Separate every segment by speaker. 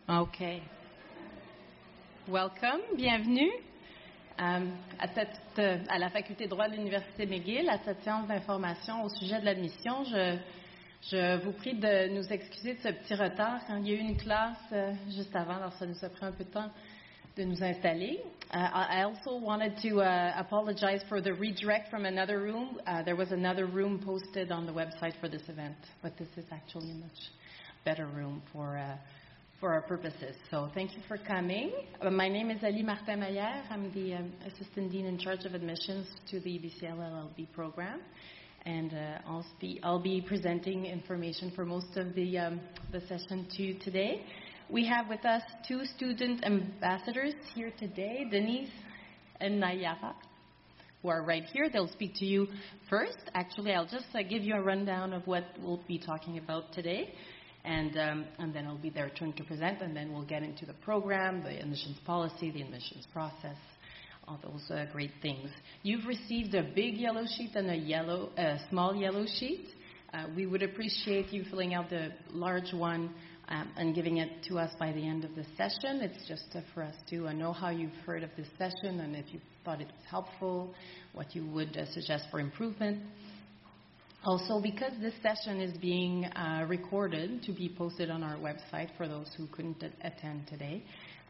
Speaker 1: Okay. Welcome, bienvenue à la Faculté de droit de l'Université McGill, à cette séance d'information au sujet de l'admission. Je vous prie de nous excuser de ce petit retard. Il y a eu une classe juste avant, alors ça nous a pris un peu de temps de nous installer. I also wanted to apologize for the redirect from another room. There was another room posted on the website for this event, but this is actually a much better room for our purposes. So thank you for coming. My name is Ali Martin-Maillard. I'm the Assistant Dean in charge of admissions to the EBCL LLB program. And I'll be presenting information for most of the session today. We have with us two student ambassadors here today, Denise and Nayara, who are right here. They'll speak to you first. Actually, I'll just give you a rundown of what we'll be talking about today. And then it'll be their turn to present, and then we'll get into the program, the admissions policy, the admissions process, all those great things. You've received a big yellow sheet and a small yellow sheet. We would appreciate you filling out the large one and giving it to us by the end of the session. It's just for us to know how you've heard of this session and if you thought it was helpful, what you would suggest for improvement. Also, because this session is being recorded to be posted on our website for those who couldn't attend today,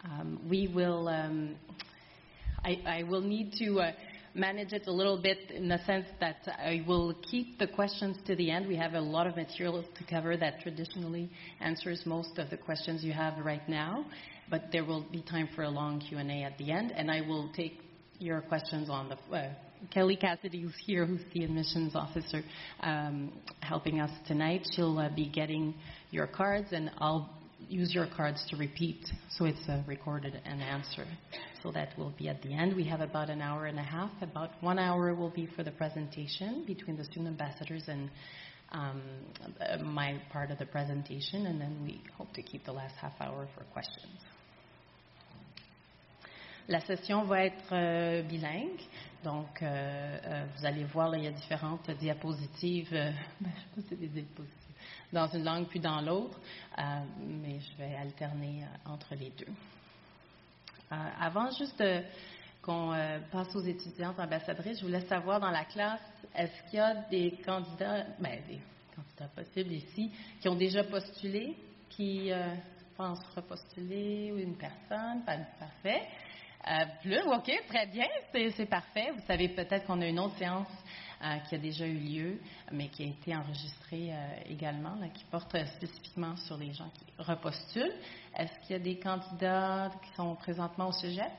Speaker 1: I will need to manage it a little bit in the sense that I will keep the questions to the end. We have a lot of material to cover that traditionally answers most of the questions you have right now, but there will be time for a long Q&A at the end, and I will take your questions on the Kelly Cassidy, who's here, who's the admissions officer helping us tonight. She'll be getting your cards, and I'll use your cards to repeat, so it's recorded and answer. So that will be at the end. We have about an hour and a half. About 1 hour will be for the presentation between the student ambassadors and my part of the presentation, and then we hope to keep the last half hour for questions. La session va être bilingue, donc vous allez voir, là, il y a différentes diapositives, je sais pas si c'est des diapositives, dans une langue puis dans l'autre, mais je vais alterner entre les deux. Avant juste qu'on passe aux étudiantes ambassadrices, je voulais savoir dans la classe, est-ce qu'il y a des candidats possibles ici, qui ont déjà postulé, qui pensent repostuler, ou une personne, parfait. Plus, OK, très bien, c'est parfait. Vous savez peut-être qu'on a une autre séance qui a déjà eu lieu, mais qui a été enregistrée également, là, qui porte spécifiquement sur les gens qui repostulent. Est-ce qu'il y a des candidats qui sont présentement au cégep?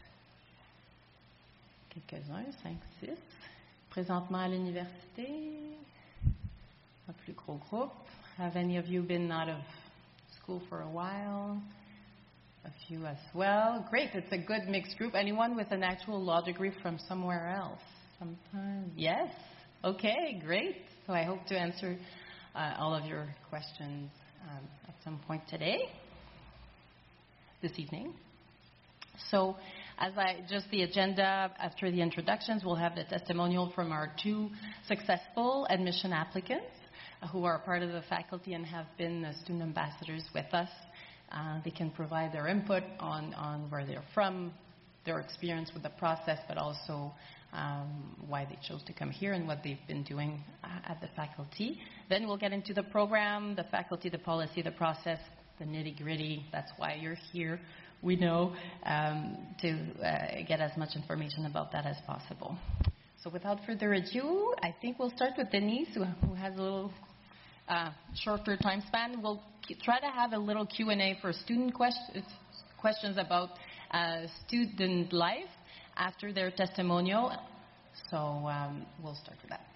Speaker 1: Quelques-uns, 5, 6. Présentement à l'université? Un plus gros groupe. Have any of you been out of school for a while? A few as well. Great, it's a good mixed group. Anyone with an actual law degree from somewhere else? Sometimes. Yes? Okay, great. So I hope to answer all of your questions at some point today, this evening. So just the agenda, after the introductions, we'll have the testimonial from our two successful admission applicants who are part of the faculty and have been student ambassadors with us. They can provide their input on where they're from, their experience with the process, but also why they chose to come here and what they've been doing at the faculty. Then we'll get into the program, the faculty, the policy, the process, the nitty-gritty. That's why you're here, we know, to get as much information about that as possible. So without further ado, I think we'll start with Denise, who has a little shorter time span. We'll try to have a little Q&A for student questions about student life after their testimonial. So we'll start with that.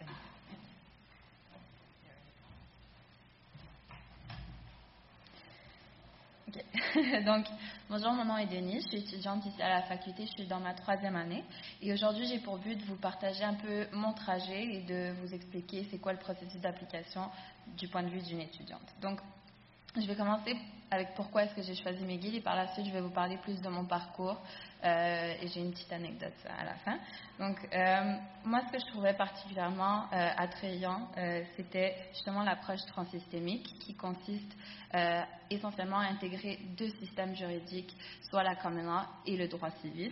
Speaker 2: Okay. Donc, bonjour, mon nom est Denise, je suis étudiante ici à la faculté, je suis dans ma 3e année. Et aujourd'hui, j'ai pour but de vous partager un peu mon trajet et de vous expliquer c'est quoi le processus d'application du point de vue d'une étudiante. Donc, Je vais commencer avec pourquoi est-ce que j'ai choisi McGill et par la suite je vais vous parler plus de mon parcours et j'ai une petite anecdote à la fin. Donc moi ce que je trouvais particulièrement attrayant c'était justement l'approche transsystémique qui consiste essentiellement à intégrer deux systèmes juridiques, soit la common law et le droit civil.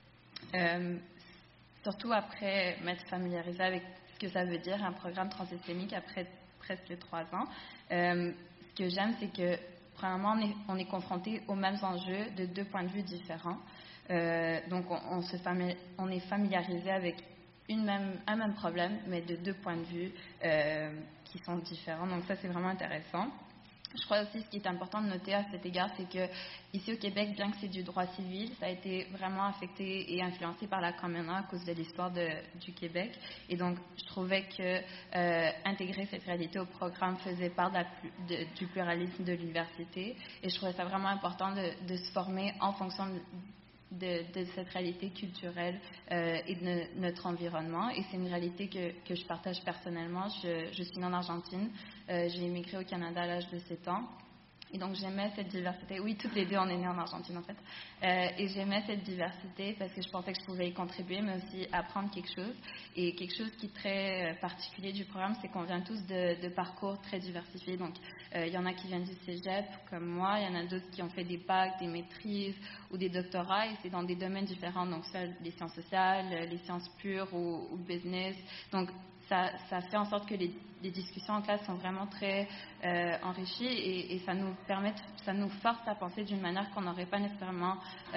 Speaker 2: Surtout après m'être familiarisée avec ce que ça veut dire un programme transsystémique après presque 3 ans. Ce que j'aime, c'est que premièrement, on est confronté aux mêmes enjeux de 2 points de vue différents. Donc, on est familiarisé avec un même problème, mais de 2 points de vue qui sont différents. Donc, ça, c'est vraiment intéressant. Je crois aussi ce qui est important de noter à cet égard, c'est que ici au Québec, bien que c'est du droit civil, ça a été vraiment affecté et influencé par la common law à cause de l'histoire du Québec. Et donc, je trouvais que intégrer cette réalité au programme faisait part du pluralisme de l'université. Et je trouvais ça vraiment important de se former en fonction de cette réalité culturelle et de notre environnement. Et c'est une réalité que je partage personnellement. Je suis née en Argentine. J'ai immigré au Canada à l'âge de 7 ans. Et donc j'aimais cette diversité. Oui, toutes les deux, on est nées en Argentine en fait. Et j'aimais cette diversité parce que je pensais que je pouvais y contribuer, mais aussi apprendre quelque chose. Et quelque chose qui est très particulier du programme, c'est qu'on vient tous de parcours très diversifiés. Donc il y en a qui viennent du cégep, comme moi. Il y en a d'autres qui ont fait des bacs, des maîtrises ou des doctorats. Et c'est dans des domaines différents. Donc soit les sciences sociales, les sciences pures ou business. Donc ça fait en sorte que les discussions en classe sont vraiment très enrichies et ça nous force à penser d'une manière qu'on n'aurait pas nécessairement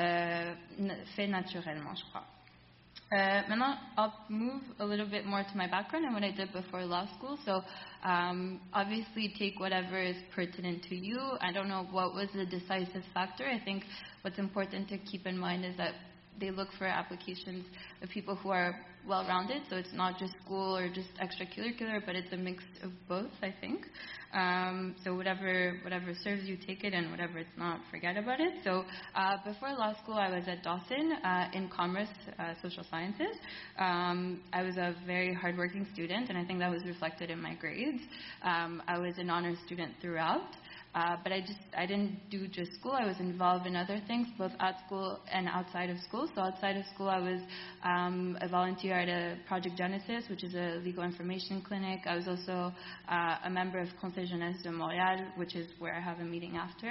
Speaker 2: fait naturellement, je crois. Maintenant, I'll move a little bit more to my background and what I did before law school. So, obviously, take whatever is pertinent to you. I don't know what was the decisive factor. I think what's important to keep in mind is that they look for applications of people who are well-rounded, so it's not just school or just extracurricular, but it's a mix of both, I think. So whatever serves you, take it, and whatever it's not, forget about it. So before law school, I was at Dawson in commerce, social sciences. I was a very hardworking student, and I think that was reflected in my grades. I was an honors student throughout. But I didn't do just school. I was involved in other things, both at school and outside of school. So outside of school, I was a volunteer at a Project Genesis, which is a legal information clinic. I was also a member of Conseil Jeunesse de Montréal, which is where I have a meeting after.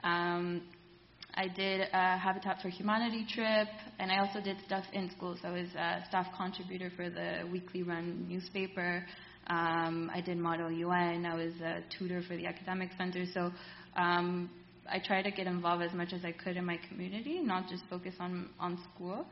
Speaker 2: I did a Habitat for Humanity trip, and I also did stuff in school. So I was a staff contributor for the weekly run newspaper. I did Model UN. I was a tutor for the academic center. So I try to get involved as much as I could in my community, not just focus on school.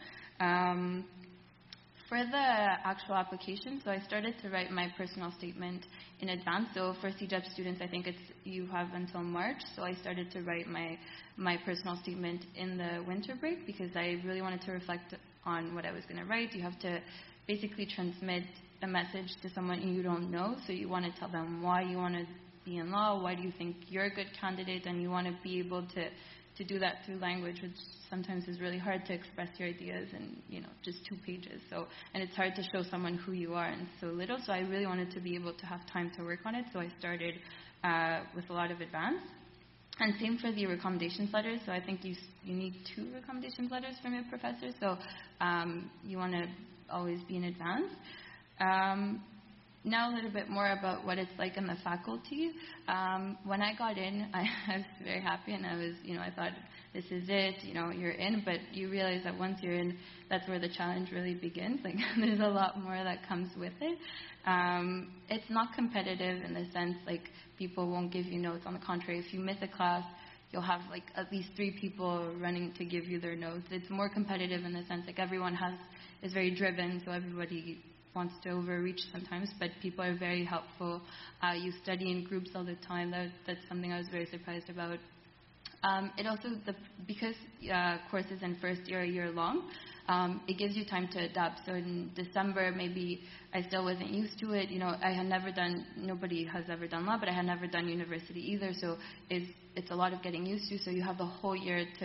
Speaker 2: For the actual application, so I started to write my personal statement in advance. So for CEGEP students, I think you have until March. So I started to write my personal statement in the winter break because I really wanted to reflect on what I was going to write. You have to basically transmit a message to someone you don't know, so you want to tell them why you want to be in law, why do you think you're a good candidate, and you want to be able to do that through language, which sometimes is really hard to express your ideas in just 2 pages. So, and it's hard to show someone who you are in so little. So I really wanted to be able to have time to work on it. So I started with a lot of advance. And same for the recommendations letters. So I think you need 2 recommendations letters from your professor. So you want to always be in advance. Now a little bit more about what it's like in the faculty. When I got in, I was very happy, and I thought, this is it, you're in, but you realize that once you're in, that's where the challenge really begins. Like, there's a lot more that comes with it. It's not competitive in the sense, like, people won't give you notes. On the contrary, if you miss a class, you'll have, like, at least 3 people running to give you their notes. It's more competitive in the sense, like, everyone is very driven, so everybody wants to overreach sometimes, but people are very helpful. You study in groups all the time. That's something I was very surprised about. It also, because courses in first year are year long, it gives you time to adapt. So in December, maybe I still wasn't used to it. I had never done, nobody has ever done law, but I had never done university either. So it's a lot of getting used to. So you have the whole year to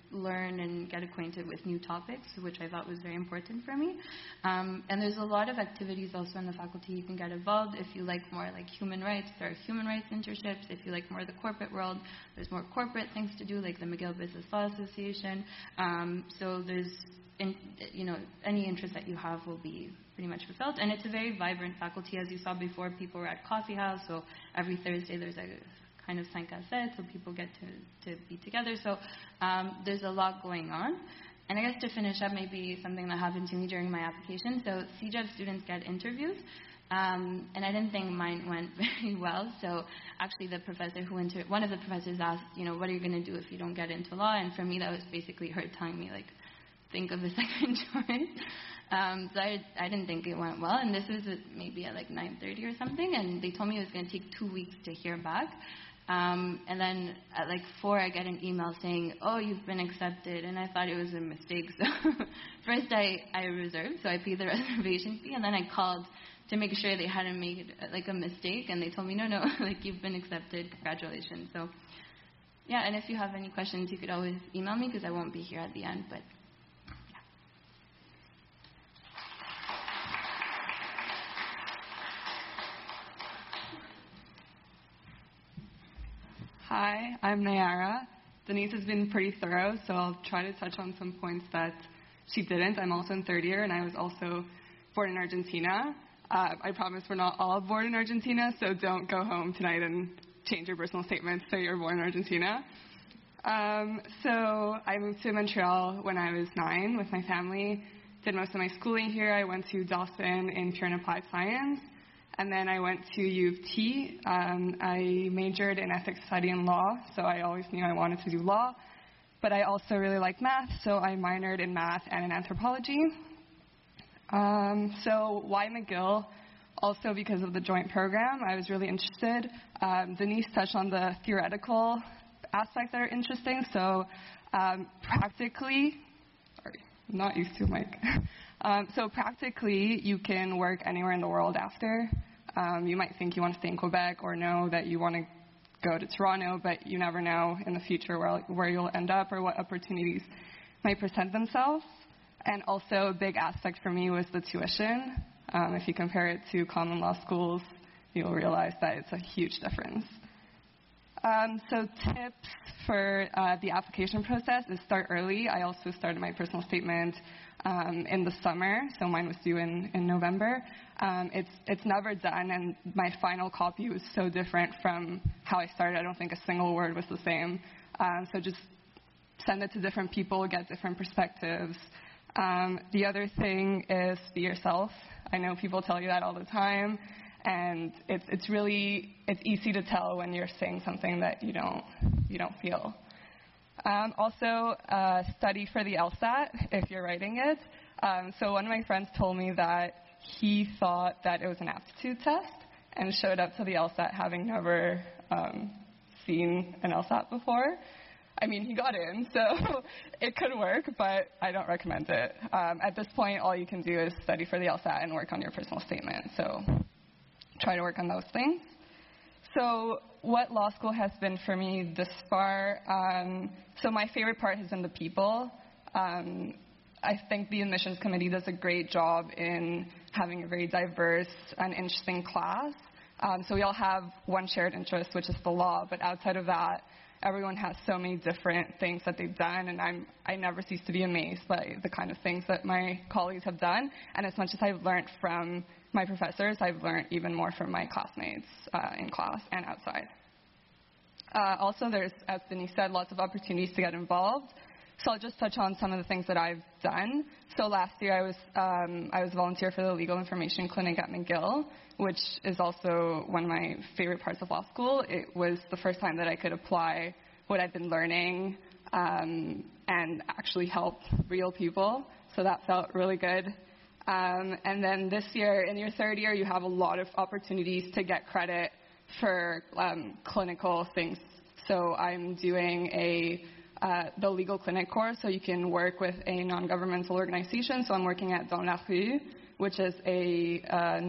Speaker 2: learn and get acquainted with new topics, which I thought was very important for me. And there's a lot of activities also in the faculty you can get involved. If you like more like human rights, there are human rights internships. If you like more the corporate world, there's more corporate things to do, like the McGill Business Law Association. So there's, any interest that you have will be pretty much fulfilled. And it's a very vibrant faculty. As you saw before, people were at Coffee House, so every Thursday there's a kind of 5 à 7, so people get to be together. So there's a lot going on. And I guess to finish up, maybe something that happened to me during my application. So CJEB students get interviews, and I didn't think mine went very well. So actually the professor one of the professors asked, what are you going to do if you don't get into law? And for me, that was basically her telling me, like, think of a second choice. So I didn't think it went well. And this was maybe at like 9:30 or something, and they told me it was going to take 2 weeks to hear back. And then at like 4, I get an email saying, oh, you've been accepted. And I thought it was a mistake. So first I reserved, so I paid the reservation fee. And then I called to make sure they hadn't made like a mistake. And they told me, no, like you've been accepted. Congratulations. So yeah, and if you have any questions, you could always email me because I won't be here at the end. But
Speaker 3: Hi, I'm Nayara. Denise has been pretty thorough, so I'll try to touch on some points that she didn't. I'm also in 3rd year, and I was also born in Argentina. I promise we're not all born in Argentina, so don't go home tonight and change your personal statements so you're born in Argentina. So I moved to Montreal when I was 9 with my family, did most of my schooling here. I went to Dawson in Pure and Applied Science. And then I went to U of T. I majored in ethics, society, and law, so I always knew I wanted to do law. But I also really like math, so I minored in math and in anthropology. So why McGill? Also because of the joint program, I was really interested. Denise touched on the theoretical aspects that are interesting. So practically, sorry, I'm not used to a mic. So practically, you can work anywhere in the world after. You might think you want to stay in Quebec or know that you want to go to Toronto, but you never know in the future where you'll end up or what opportunities might present themselves. And also a big aspect for me was the tuition. If you compare it to common law schools, you'll realize that it's a huge difference. So tips for the application process is start early. I also started my personal statement in the summer, so mine was due in November. It's never done, and my final copy was so different from how I started. I don't think a single word was the same. So just send it to different people, get different perspectives. The other thing is be yourself. I know people tell you that all the time, and it's easy to tell when you're saying something that you don't feel. Also, study for the LSAT if you're writing it. So one of my friends told me that he thought that it was an aptitude test and showed up to the LSAT having never seen an LSAT before. I mean, he got in, so it could work, but I don't recommend it. At this point, all you can do is study for the LSAT and work on your personal statement. So try to work on those things. So what law school has been for me this far, so my favorite part has been the people. I think the admissions committee does a great job in having a very diverse and interesting class. So we all have one shared interest, which is the law, but outside of that, everyone has so many different things that they've done, and I never cease to be amazed by the kind of things that my colleagues have done. And as much as I've learned from my professors, I've learned even more from my classmates in class and outside. Also, there's, as Denise said, lots of opportunities to get involved. So I'll just touch on some of the things that I've done. So last year I was volunteer for the Legal Information Clinic at McGill, which is also one of my favorite parts of law school. It was the first time that I could apply what I've been learning and actually help real people. So that felt really good. And then this year, in your third year, you have a lot of opportunities to get credit for clinical things. So I'm doing the legal clinic course, so you can work with a non-governmental organization. So I'm working at Dans la Rue, which is it's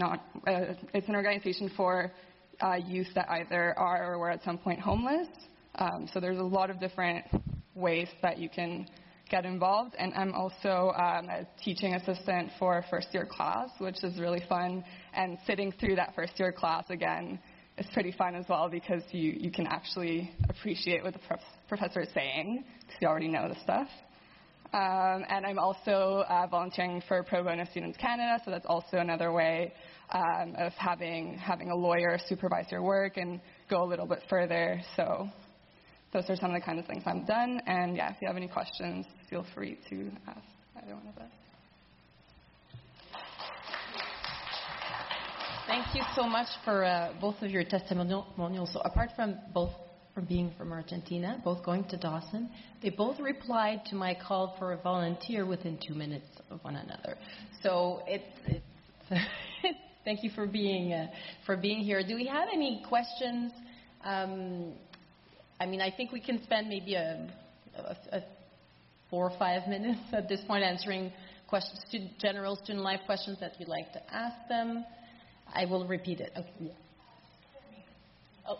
Speaker 3: an organization for youth that either are or were at some point homeless. So there's a lot of different ways that you can get involved. And I'm also a teaching assistant for a first-year class, which is really fun. And sitting through that first-year class again is pretty fun as well, because you can actually appreciate what the professor is saying, because you already know the stuff. And I'm also volunteering for Pro Bono Students Canada, so that's also another way of having a lawyer supervise your work and go a little bit further. So those are some of the kind of things I've done. And yeah, if you have any questions, feel free to ask either one of us.
Speaker 1: Thank you so much for both of your testimonials. So apart from being from Argentina, both going to Dawson, they both replied to my call for a volunteer within 2 minutes of one another. So it's thank you for being here. Do we have any questions? I mean, I think we can spend maybe a 4 or 5 minutes at this point answering questions, general student life questions that you'd like to ask them. I will repeat it. Okay. Yeah. Oh.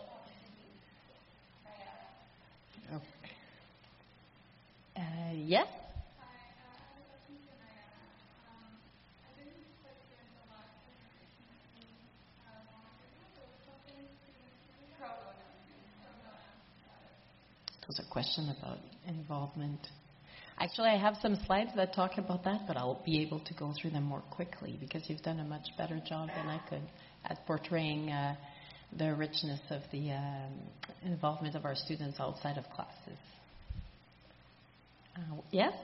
Speaker 1: Yes? It was a question about involvement. Actually, I have some slides that talk about that, but I'll be able to go through them more quickly because you've done a much better job than I could at portraying the richness of the involvement of our students outside of classes. Yes?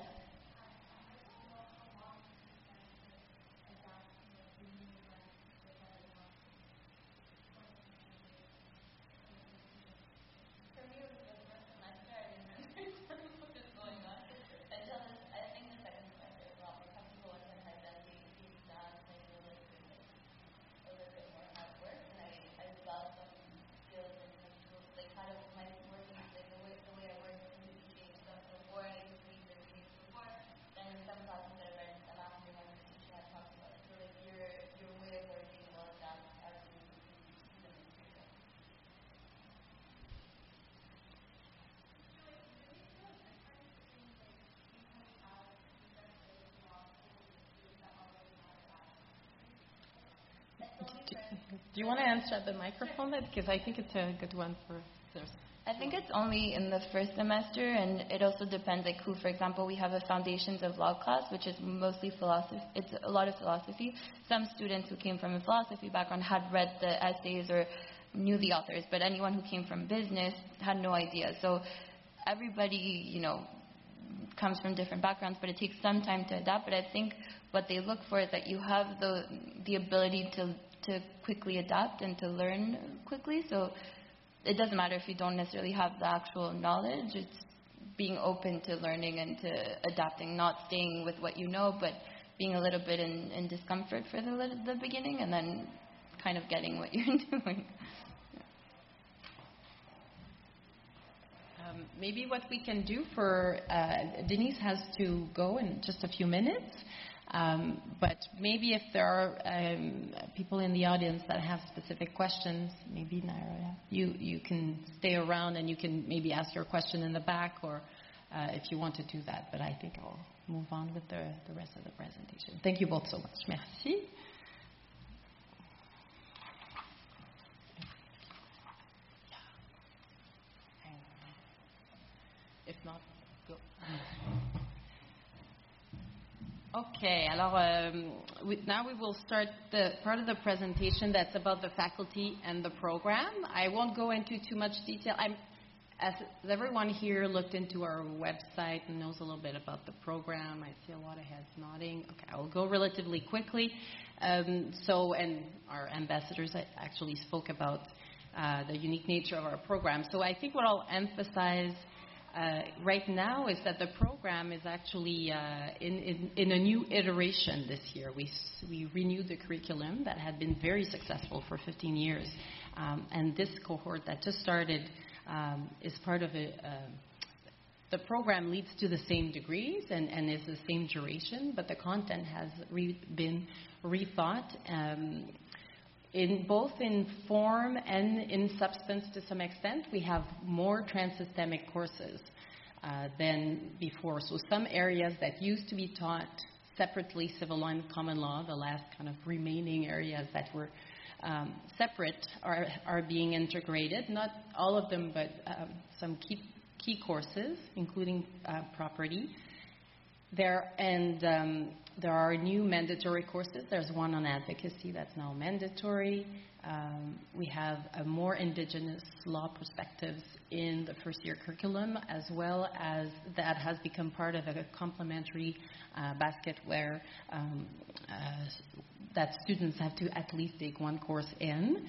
Speaker 1: Do you want to answer at the microphone, because I think it's a good one for others.
Speaker 2: I think it's only in the first semester, and it also depends, like who, for example, we have a Foundations of Law class, which is mostly philosophy. It's a lot of philosophy. Some students who came from a philosophy background had read the essays or knew the authors, but anyone who came from business had no idea. So everybody, comes from different backgrounds, but it takes some time to adapt. But I think what they look for is that you have the ability to quickly adapt and to learn quickly. So it doesn't matter if you don't necessarily have the actual knowledge. It's being open to learning and to adapting, not staying with what you know, but being a little bit in discomfort for the beginning, and then kind of getting what you're doing.
Speaker 1: Maybe what we can do for Denise has to go in just a few minutes, but maybe if there are people in the audience that have specific questions, maybe Naira, you can stay around and you can maybe ask your question in the back, or if you want to do that. But I think I'll move on with the rest of the presentation. Thank you both so much. Merci. If not, go. Okay, alors now we will start the part of the presentation that's about the faculty and the program. I won't go into too much detail. As everyone here looked into our website and knows a little bit about the program, I see a lot of heads nodding. Okay, I will go relatively quickly. And our ambassadors actually spoke about the unique nature of our program. So I think what I'll emphasize right now is that the program is actually in a new iteration this year. We renewed the curriculum that had been very successful for 15 years. And this cohort that just started is part of it. The program leads to the same degrees and is the same duration, but the content has been rethought in both in form and in substance to some extent. We have more transsystemic courses. than before. So some areas that used to be taught separately, civil law and common law, the last kind of remaining areas that were separate, are being integrated. Not all of them, but some key courses, including property. There are new mandatory courses. There's one on advocacy that's now mandatory. We have a more Indigenous law perspectives in the first-year curriculum, as well as that has become part of a complementary basket where that students have to at least take one course in.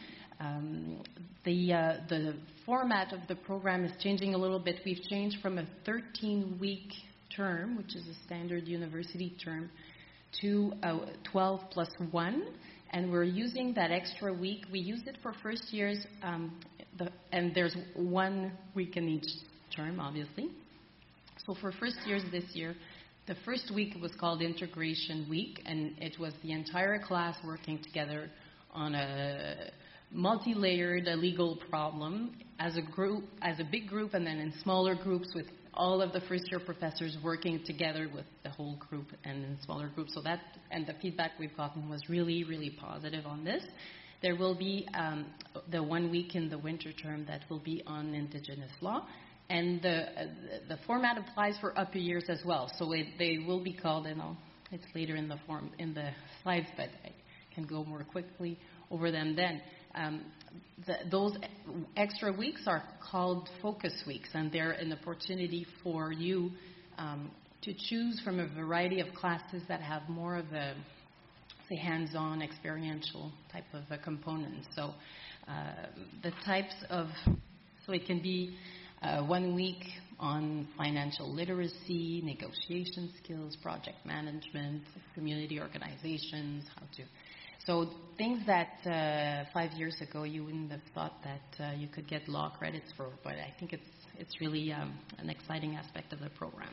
Speaker 1: The format of the program is changing a little bit. We've changed from a 13-week term, which is a standard university term, to a 12 plus 1, and we're using that extra week. We use it for first years, and there's 1 week in each term, obviously. So for first years this year, the first week was called Integration Week, and it was the entire class working together on a multi-layered legal problem as a group, as a big group, and then in smaller groups with all of the first-year professors working together with the whole group and in smaller groups. So that, and the feedback we've gotten was really, really positive on this. There will be the 1 week in the winter term that will be on Indigenous law, and the format applies for upper years as well. So they will be called, and it's later in the slides, but I can go more quickly over them then. Those extra weeks are called focus weeks, and they're an opportunity for you to choose from a variety of classes that have more of a, say, hands-on, experiential type of a component. So the types of, so it can be 1 week on financial literacy, negotiation skills, project management, community organizations, how to. So things that 5 years ago you wouldn't have thought that you could get law credits for, but I think it's really an exciting aspect of the program.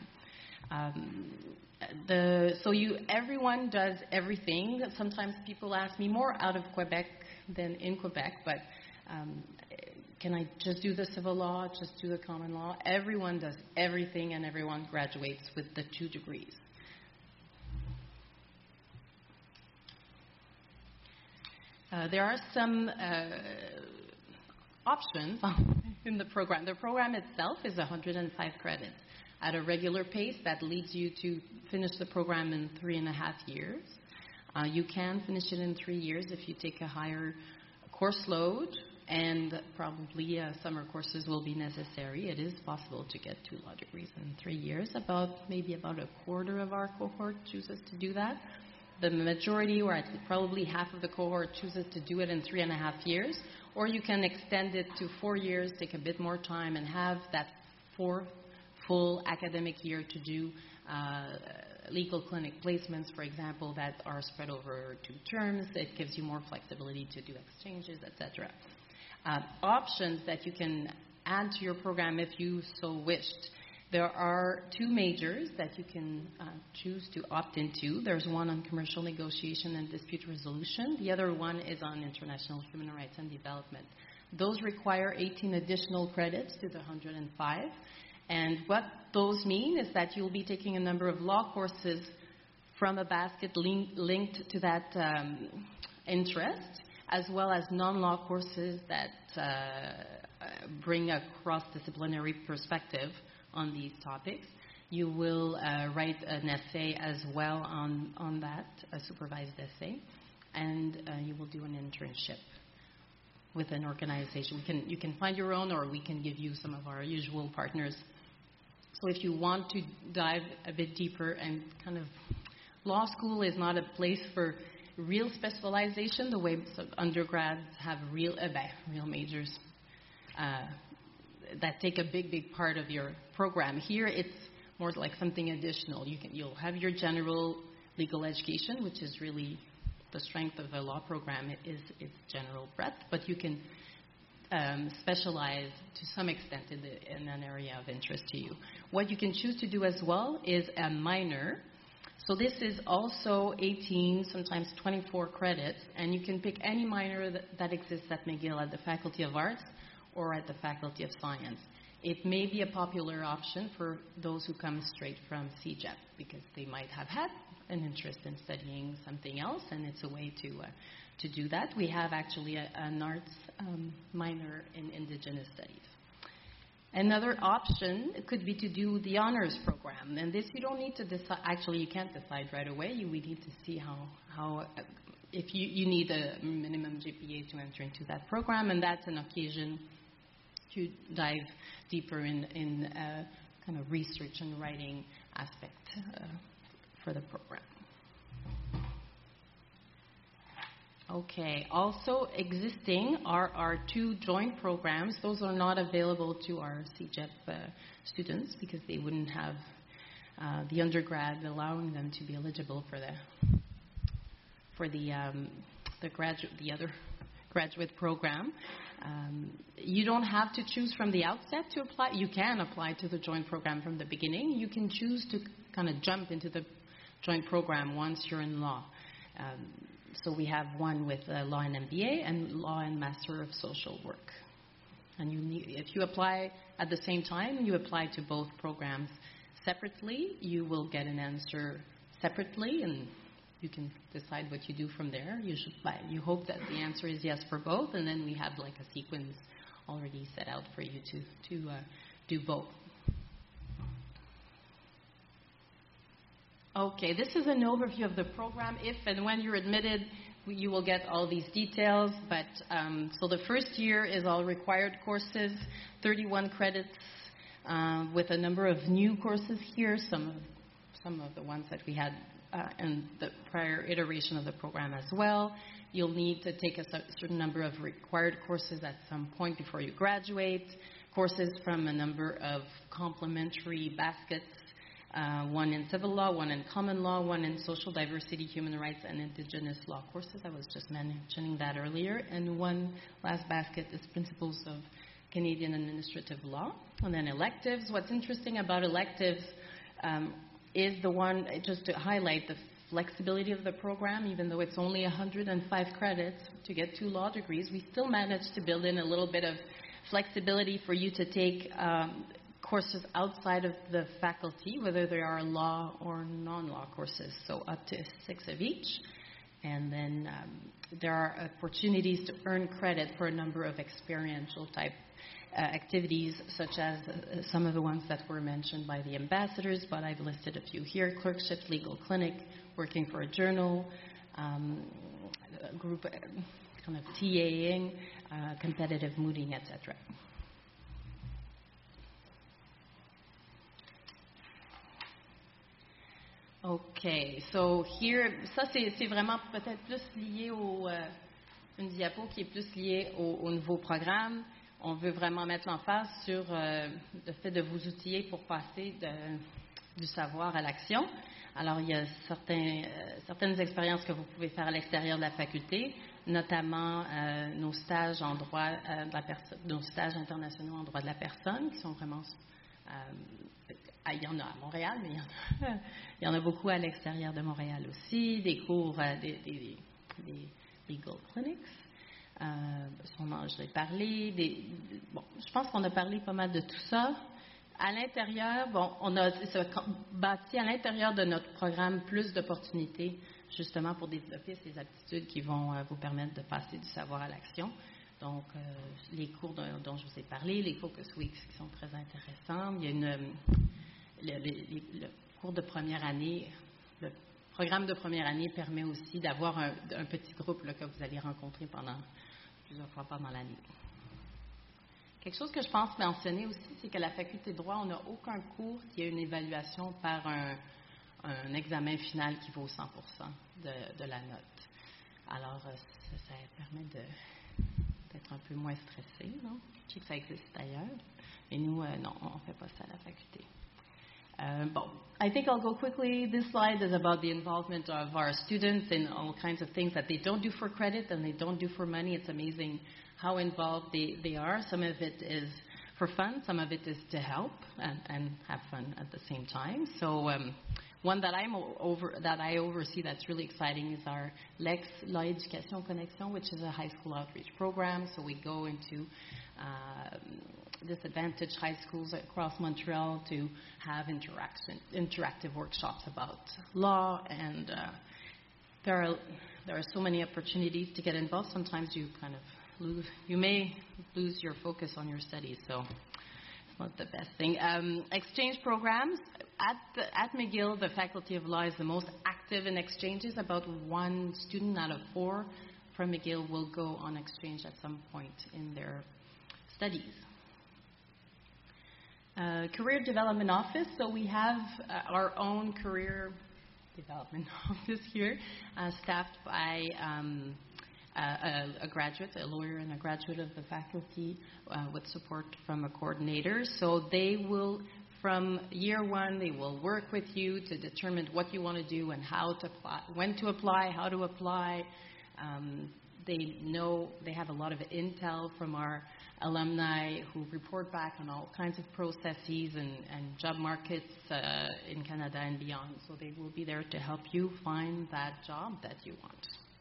Speaker 1: Everyone does everything. Sometimes people ask me more out of Quebec than in Quebec, but can I just do the civil law, just do the common law? Everyone does everything, and everyone graduates with the 2 degrees. There are some options in the program. The program itself is 105 credits. At a regular pace, that leads you to finish the program in 3.5 years. You can finish it in 3 years if you take a higher course load, and probably summer courses will be necessary. It is possible to get 2 law degrees in 3 years. Maybe about a quarter of our cohort chooses to do that. The majority, or probably half of the cohort, chooses to do it in 3.5 years, or you can extend it to 4 years, take a bit more time, and have that 4 full academic year to do legal clinic placements, for example, that are spread over 2 terms. It gives you more flexibility to do exchanges, etc. Options that you can add to your program if you so wished. There are 2 majors that you can choose to opt into. There's one on commercial negotiation and dispute resolution. The other one is on international human rights and development. Those require 18 additional credits to the 105. And what those mean is that you'll be taking a number of law courses from a basket linked to that interest, as well as non-law courses that bring a cross-disciplinary perspective on these topics. You will write an essay as well on that, a supervised essay, and you will do an internship with an organization. You can find your own, or we can give you some of our usual partners. So if you want to dive a bit deeper, and kind of law school is not a place for real specialization the way undergrads have real majors that take a big part of your program. Here it's more like something additional. You'll have your general legal education, which is really the strength of a law program, is its general breadth, but you can specialize to some extent in an area of interest to you. What you can choose to do as well is a minor. So this is also 18, sometimes 24 credits, and you can pick any minor that exists at McGill, at the Faculty of Arts or at the Faculty of Science. it may be a popular option for those who come straight from CEGEP because they might have had an interest in studying something else, and it's a way to do that. We have actually an arts minor in Indigenous Studies. Another option could be to do the honors program, and this you don't need to decide. Actually, you can't decide right away. We need to see how if you need a minimum GPA to enter into that program, and that's an occasion to dive deeper in kind of research and writing aspect for the program. Okay, also existing are our 2 joint programs. Those are not available to our CEGEP students because they wouldn't have the undergrad allowing them to be eligible for the other graduate program. You don't have to choose from the outset to apply. You can apply to the joint program from the beginning. You can choose to kind of jump into the joint program once you're in law. So we have one with law and MBA and law and Master of Social Work. And if you apply at the same time, you apply to both programs separately. You will get an answer separately, and you can decide what you do from there. You hope that the answer is yes for both, and then we have like a sequence already set out for you to do both. Okay, this is an overview of the program. If and when you're admitted, you will get all these details. But so the first year is all required courses, 31 credits, with a number of new courses here. Some of the ones that we had in the prior iteration of the program as well. You'll need to take a certain number of required courses at some point before you graduate. Courses from a number of complementary baskets. One in civil law, one in common law, one in social diversity, human rights, and Indigenous law courses. I was just mentioning that earlier. And one last basket is principles of Canadian administrative law. And then electives. What's interesting about electives is the one, just to highlight the flexibility of the program. Even though it's only 105 credits to get 2 law degrees, we still managed to build in a little bit of flexibility for you to take courses outside of the faculty, whether they are law or non-law courses, so up to 6 of each. And then there are opportunities to earn credit for a number of experiential type activities, such as some of the ones that were mentioned by the ambassadors, but I've listed a few here: clerkship, legal clinic, working for a journal, group kind of TAing, competitive mooting, etc. OK, so here, ça c'est vraiment peut-être plus lié une diapo qui est plus liée au nouveau programme. On veut vraiment mettre l'emphase sur le fait de vous outiller pour passer du savoir à l'action. Alors, il y a certaines expériences que vous pouvez faire à l'extérieur de la faculté, notamment nos stages en droit nos stages internationaux en droit de la personne, qui sont vraiment il y en a à Montréal, mais il y en a beaucoup à l'extérieur de Montréal aussi, des cours, des legal clinics. Je l'ai parlé. Je pense qu'on a parlé pas mal de tout ça. À l'intérieur, on a bâti à l'intérieur de notre programme plus d'opportunités, justement pour développer ces aptitudes qui vont vous permettre de passer du savoir à l'action. Donc, les cours dont je vous ai parlé, les Focus Weeks qui sont très intéressants. Il y a le cours de première année, le programme de première année permet aussi d'avoir un petit groupe là, que vous allez rencontrer plusieurs fois pendant l'année. Quelque chose que je pense mentionner aussi, c'est qu'à la faculté de droit, on n'a aucun cours qui a une évaluation par un examen final qui vaut 100% de la note. Alors, ça permet d'être un peu moins stressé, non? Je sais que ça existe ailleurs, mais nous, non, on ne fait pas ça à la faculté. I think I'll go quickly. This slide is about the involvement of our students in all kinds of things that they don't do for credit and they don't do for money. It's amazing how involved they are. Some of it is for fun. Some of it is to help and have fun at the same time. So one that I oversee that's really exciting is our LEX, Law Education Connexion, which is a high school outreach program. So we go into disadvantaged high schools across Montreal to have interactive workshops about law, and there are so many opportunities to get involved. Sometimes you may lose your focus on your studies, so it's not the best thing. Exchange programs. At McGill, the Faculty of Law is the most active in exchanges. About 1 student out of 4 from McGill will go on exchange at some point in their studies. Career Development Office. So we have our own Career Development Office here, staffed by a graduate, a lawyer and a graduate of the faculty, with support from a coordinator. So they will, from year 1, they will work with you to determine what you want to do and how to apply, when to apply, how to apply. They have a lot of intel from our alumni who report back on all kinds of processes and job markets in Canada and beyond. So they will be there to help you find that job that you want.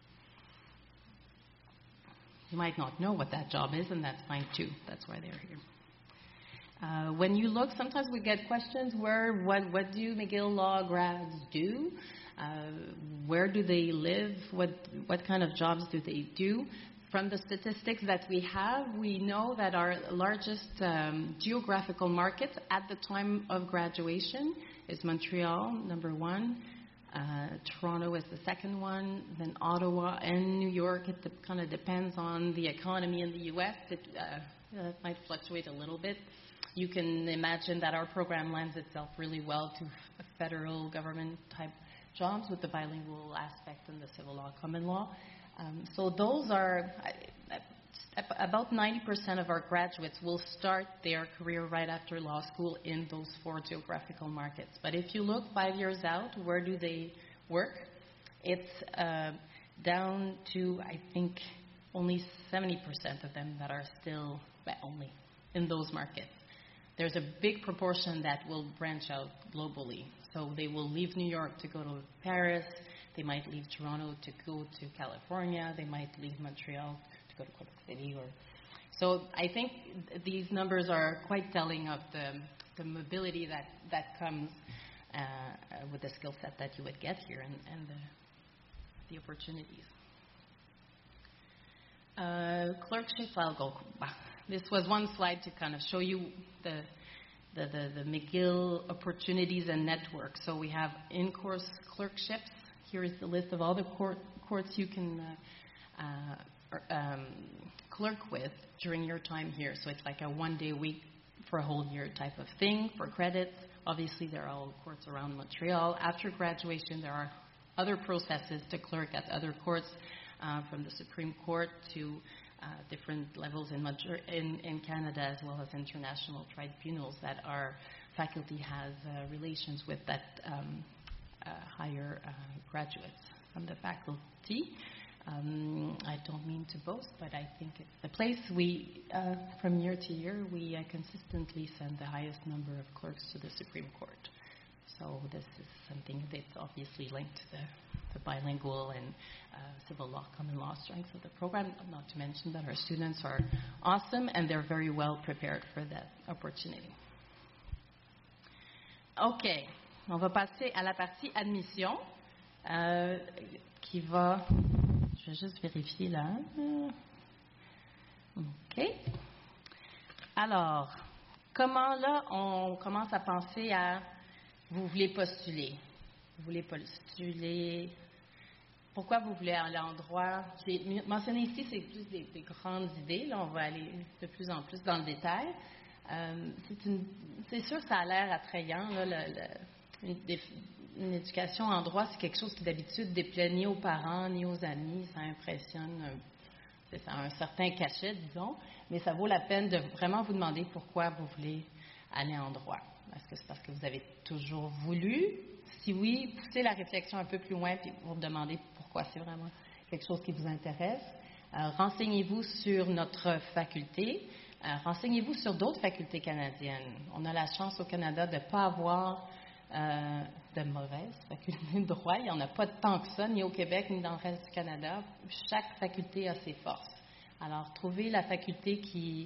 Speaker 1: You might not know what that job is, and that's fine too. That's why they're here. When you look, sometimes we get questions, what do McGill Law grads do? Where do they live? What kind of jobs do they do? From the statistics that we have, we know that our largest geographical market at the time of graduation is Montreal, number 1. Toronto is the second one, then Ottawa and New York. It kind of depends on the economy in the U.S. It might fluctuate a little bit. You can imagine that our program lends itself really well to federal government type jobs with the bilingual aspect and the civil law, common law. So those are about 90% of our graduates will start their career right after law school in those 4 geographical markets. But if you look 5 years out, where do they work? It's down to, I think, only 70% of them that are still only in those markets. There's a big proportion that will branch out globally. So they will leave New York to go to Paris. They might leave Toronto to go to California. They might leave Montreal to go to Quebec City. So I think these numbers are quite telling of the mobility that comes with the skill set that you would get here and the opportunities. Clerkships, I'll go. This was one slide to kind of show you the McGill opportunities and networks. So we have in-course clerkships. Here is the list of all the courts you can clerk with during your time here. So it's like a 1-day week for a whole year type of thing for credits. Obviously, there are all courts around Montreal. After graduation, there are other processes to clerk at other courts, from the Supreme Court to different levels in Canada, as well as international tribunals that our faculty has relations with that hire graduates from the faculty. I don't mean to boast, but I think it's the place we, from year to year, we consistently send the highest number of clerks to the Supreme Court. So this is something that's obviously linked to the bilingual and civil law, common law strengths of the program, not to mention that our students are awesome and they're very well prepared for that opportunity. OK, on va passer à la partie admission, qui va... Je vais juste vérifier là. OK. Alors, comment là, on commence à penser à... Vous voulez postuler. Vous voulez postuler... Pourquoi vous voulez aller en droit? J'ai mentionné ici, c'est plus des grandes idées. Là, on va aller de plus en plus dans le détail. C'est sûr que ça a l'air attrayant. Là, une éducation en droit, c'est quelque chose qui d'habitude déplaît ni aux parents, ni aux amis. Ça impressionne, ça a un certain cachet, disons. Mais ça vaut la peine de vraiment vous demander pourquoi vous voulez aller en droit. Est-ce que c'est parce que vous avez toujours voulu? Si oui, poussez la réflexion un peu plus loin puis vous demandez pourquoi c'est vraiment quelque chose qui vous intéresse. Renseignez-vous sur notre faculté. Renseignez-vous sur d'autres facultés canadiennes. On a la chance au Canada de ne pas avoir de mauvaises facultés de droit. Il n'y en a pas tant que ça, ni au Québec, ni dans le reste du Canada. Chaque faculté a ses forces. Alors, trouvez la faculté qui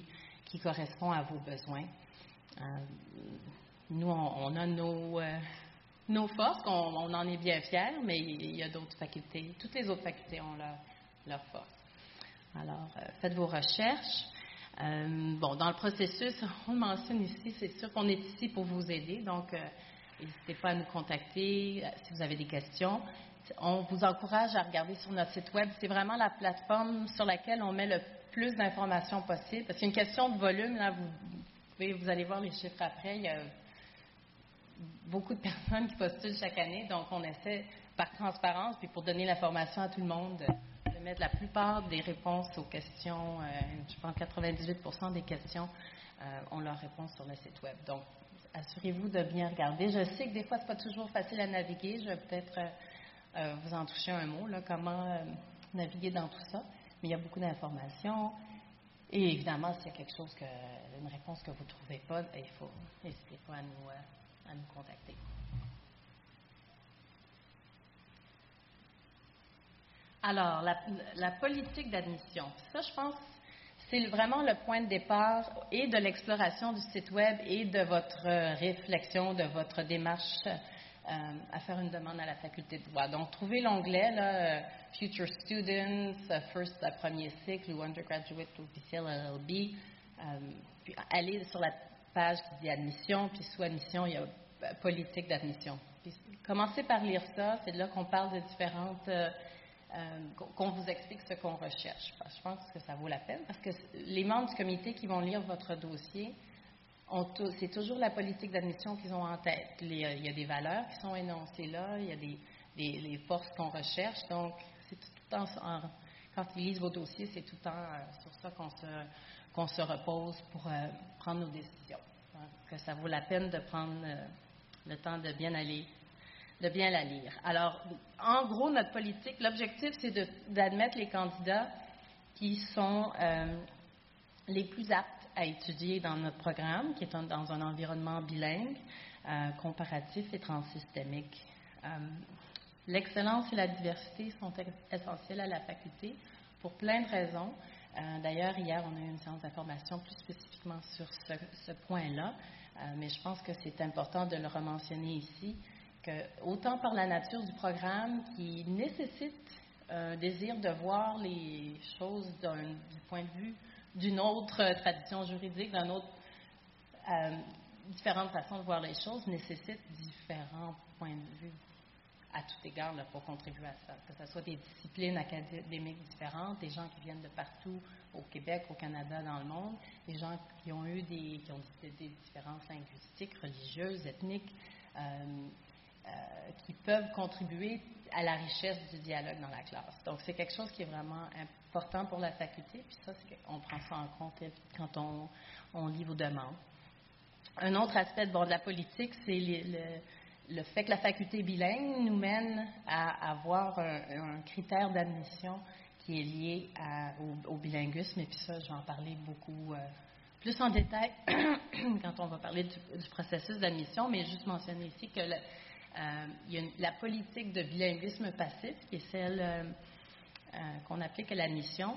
Speaker 1: qui correspond à vos besoins. Nous, on a nos forces, on en est bien fiers, mais il y a d'autres facultés. Toutes les autres facultés ont leurs forces. Alors, faites vos recherches. Dans le processus, on le mentionne ici, c'est sûr qu'on est ici pour vous aider, donc n'hésitez pas à nous contacter si vous avez des questions. On vous encourage à regarder sur notre site web. C'est vraiment la plateforme sur laquelle on met le plus d'informations possible. Parce qu'il y a une question de volume, là, vous allez voir les chiffres après. Il y a beaucoup de personnes qui postulent chaque année, donc on essaie, par transparence, puis pour donner l'information à tout le monde, de mettre la plupart des réponses aux questions, je pense 98% des questions ont leur réponse sur le site web. Donc, assurez-vous de bien regarder. Je sais que des fois, ce n'est pas toujours facile à naviguer. Je vais peut-être vous en toucher un mot, là, comment naviguer dans tout ça. Mais il y a beaucoup d'informations. Et évidemment, s'il y a quelque chose, une réponse que vous ne trouvez pas, n'hésitez pas à nous contacter. Alors, la politique d'admission. Ça, je pense, c'est vraiment le point de départ et de l'exploration du site web et de votre réflexion, de votre démarche à faire une demande à la faculté de droit. Donc, trouvez l'onglet, là, Future Students, premier cycle ou Undergraduate officiel LLB. Puis, allez sur la page qui dit admission, puis sous admission, il y a politique d'admission. Puis, commencez par lire ça, c'est là qu'on parle de différentes... qu'on vous explique ce qu'on recherche. Je pense que ça vaut la peine parce que les membres du comité qui vont lire votre dossier, c'est toujours la politique d'admission qu'ils ont en tête. Il y a des valeurs qui sont énoncées là, il y a les forces qu'on recherche. Donc, c'est tout le temps, quand ils lisent vos dossiers, c'est tout le temps sur ça qu'on se repose pour prendre nos décisions. Donc, que ça vaut la peine de prendre le temps de bien la lire. Alors, en gros, notre politique, l'objectif, c'est d'admettre les candidats qui sont les plus aptes à étudier dans notre programme, qui est dans un environnement bilingue, comparatif et transsystémique. L'excellence et la diversité sont essentielles à la faculté pour plein de raisons. D'ailleurs, hier, on a eu une séance d'information plus spécifiquement sur ce point-là, mais je pense que c'est important de le rementionner ici, que autant par la nature du programme qui nécessite un désir de voir les choses du point de vue d'une autre tradition juridique, différentes façons de voir les choses, nécessite différents points de vue à tout égard là, pour contribuer à ça. Que ce soit des disciplines académiques différentes, des gens qui viennent de partout au Québec, au Canada, dans le monde, des gens qui ont eu des différences linguistiques, religieuses, ethniques, qui peuvent contribuer à la richesse du dialogue dans la classe. Donc, c'est quelque chose qui est vraiment important pour la faculté, puis ça, c'est qu'on prend ça en compte quand on lit vos demandes. Un autre aspect de la politique, c'est le fait que la faculté bilingue nous mène à avoir un critère d'admission qui est lié au bilinguisme, et puis ça, je vais en parler beaucoup plus en détail quand on va parler du processus d'admission, mais juste mentionner ici que il y a la politique de bilinguisme passif, qui est celle qu'on applique à l'admission.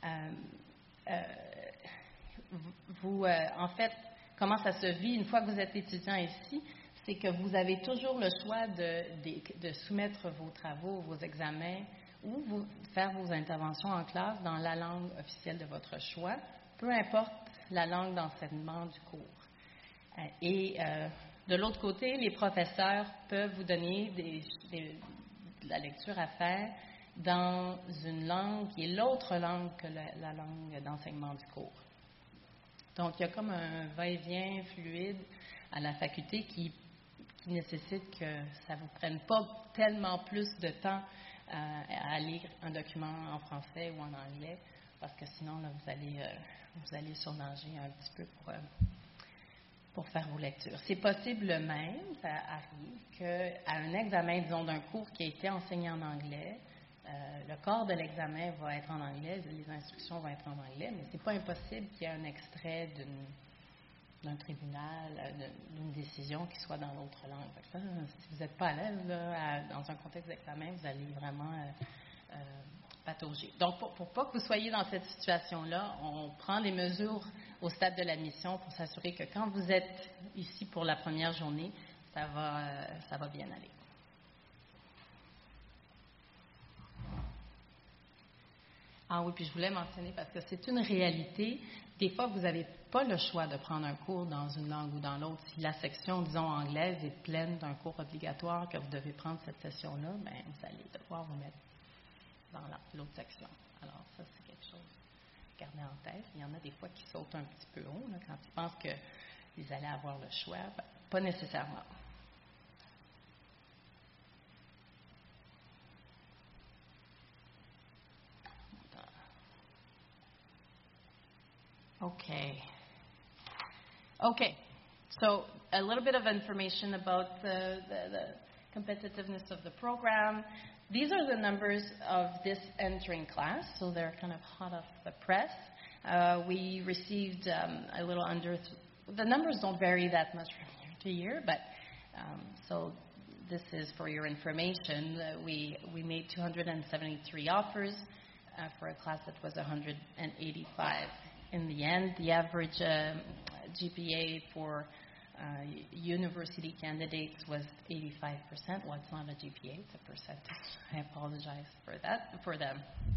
Speaker 1: En fait, comment ça se vit une fois que vous êtes étudiant ici, c'est que vous avez toujours le choix de soumettre vos travaux, vos examens ou faire vos interventions en classe dans la langue officielle de votre choix, peu importe la langue d'enseignement du cours. De l'autre côté, les professeurs peuvent vous donner de la lecture à faire dans une langue qui est l'autre langue que la langue d'enseignement du cours. Donc, il y a comme un va-et-vient fluide à la faculté qui nécessite que ça ne vous prenne pas tellement plus de temps à lire un document en français ou en anglais, parce que sinon, là, vous allez surnager un petit peu pour faire vos lectures. C'est possible même, ça arrive, qu'à un examen, disons, d'un cours qui a été enseigné en anglais, le corps de l'examen va être en anglais, les instructions vont être en anglais, mais c'est pas impossible qu'il y ait un extrait d'un tribunal, d'une décision qui soit dans l'autre langue. Ça, si vous n'êtes pas à l'aise dans un contexte d'examen, vous allez vraiment patauger. Donc, pour pas que vous soyez dans cette situation-là, on prend des mesures au stade de l'admission pour s'assurer que quand vous êtes ici pour la première journée, ça va bien aller. Ah oui, puis je voulais mentionner, parce que c'est une réalité, des fois, vous n'avez pas le choix de prendre un cours dans une langue ou dans l'autre. Si la section, disons, anglaise est pleine d'un cours obligatoire, que vous devez prendre cette session-là, bien, vous allez devoir vous mettre dans l'autre section. Alors, ça, c'est quelque chose à garder en tête. Il y en a des fois qui sautent un petit peu haut, là, quand ils pensent qu'ils allaient avoir le choix. Ben, pas nécessairement. Okay, so a little bit of information about the competitiveness of the program. These are the numbers of this entering class, so they're kind of hot off the press. We received a little under, the numbers don't vary that much from year to year, but so this is for your information. We made 273 offers for a class that was 185 in the end. The average GPA for university candidates was 85%. Well, it's not a GPA, it's a percentage. I apologize for that, for the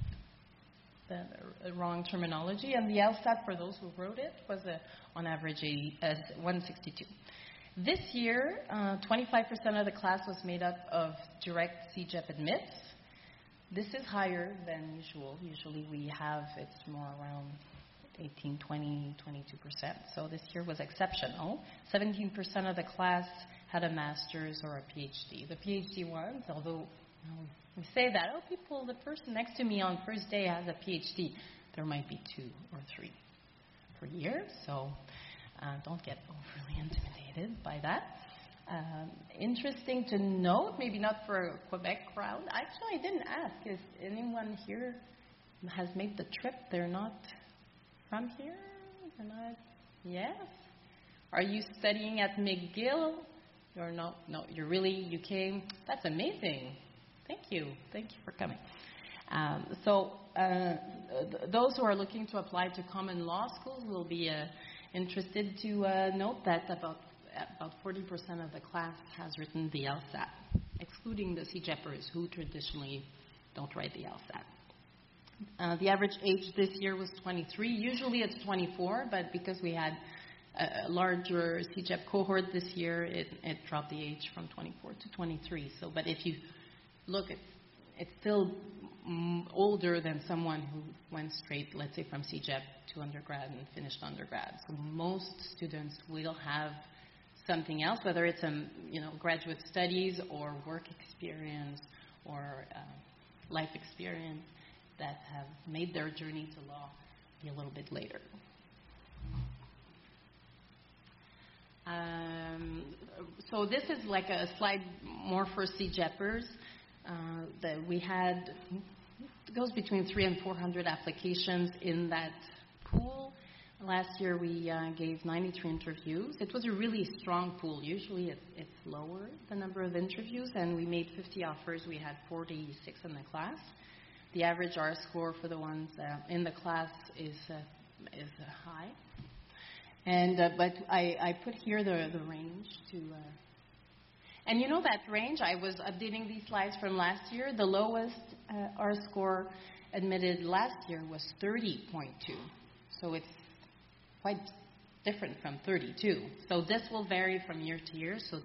Speaker 1: wrong terminology. And the LSAT, for those who wrote it, was on average 162. This year, 25% of the class was made up of direct CEGEP admits. This is higher than usual. Usually we have, it's more around 18, 20, 22%. So this year was exceptional. 17% of the class had a master's or a PhD. The PhD ones, although we say that, people, the person next to me on first day has a PhD. There might be 2 or 3 per year, so don't get overly intimidated by that. Interesting to note, maybe not for a Quebec crowd. Actually, I didn't ask if anyone here has made the trip. They're not from here? They're not? Yes? Are you studying at McGill? Or no, you came. That's amazing. Thank you for coming. Those who are looking to apply to common law schools will be interested to note that about 40% of the class has written the LSAT, excluding the CEGEPers who traditionally don't write the LSAT. The average age this year was 23. Usually it's 24, but because we had a larger CEGEP cohort this year, it dropped the age from 24 to 23. So, but if you look, it's still older than someone who went straight, let's say, from CEGEP to undergrad and finished undergrad. So most students will have something else, whether it's graduate studies or work experience or life experience, that have made their journey to law be a little bit later. So this is like a slide more for CEGEPers. That we had, it goes between 300 and 400 applications in that pool. Last year we gave 93 interviews. It was a really strong pool. Usually it's lower, the number of interviews, and we made 50 offers. We had 46 in the class. The average R score for the ones in the class is high. And but I put here the range to. And you know that range, I was updating these slides from last year. The lowest R score admitted last year was 30.2. So it's quite different from 32. So this will vary from year to year, so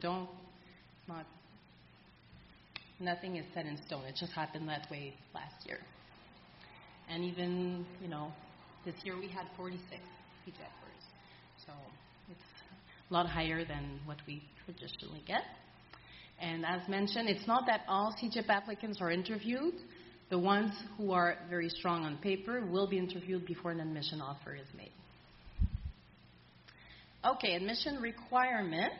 Speaker 1: nothing is set in stone. It just happened that way last year. And even, this year we had 46 CEGEPers. So it's a lot higher than what we traditionally get. And as mentioned, it's not that all CEGEP applicants are interviewed. The ones who are very strong on paper will be interviewed before an admission offer is made. Okay, admission requirements.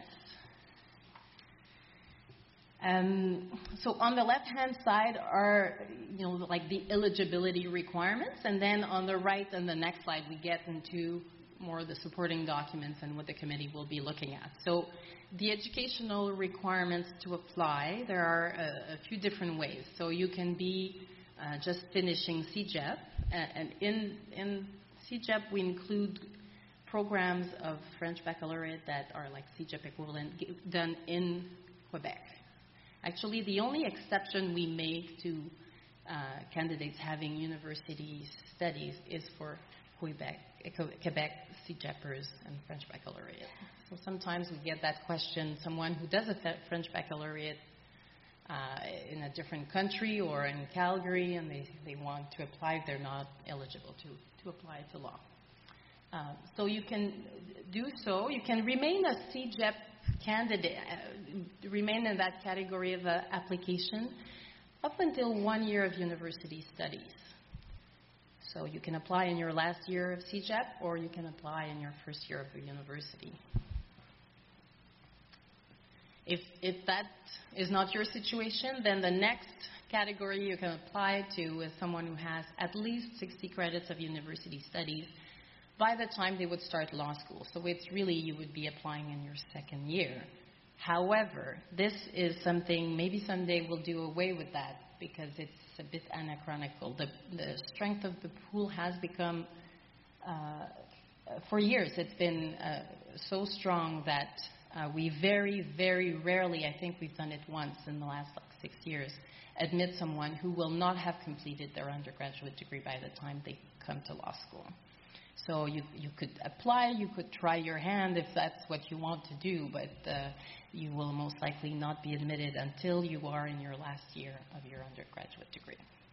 Speaker 1: So on the left-hand side are, like the eligibility requirements, and then on the right, on the next slide, we get into more of the supporting documents and what the committee will be looking at. So the educational requirements to apply, there are a few different ways. So you can be just finishing CEGEP, and in CEGEP we include programs of French baccalaureate that are like CEGEP equivalent done in Quebec. Actually, the only exception we make to candidates having university studies is for Quebec CEGEPers and French baccalaureate. So sometimes we get that question, someone who does a French baccalaureate in a different country or in Calgary, and they want to apply, they're not eligible to apply to law. So you can do so. You can remain a CEGEP candidate, remain in that category of application up until 1 year of university studies. So you can apply in your last year of CEGEP, or you can apply in your first year of the university. If that is not your situation, then the next category you can apply to is someone who has at least 60 credits of university studies by the time they would start law school. So it's really, you would be applying in your second year. However, this is something, maybe someday we'll do away with that because it's a bit anachronical. The strength of the pool has become, for years, it's been so strong that we very, very rarely, I think we've done it once in the last 6 years, admit someone who will not have completed their undergraduate degree by the time they come to law school. So you could apply, you could try your hand if that's what you want to do, but you will most likely not be admitted until you are in your last year of your undergraduate degree.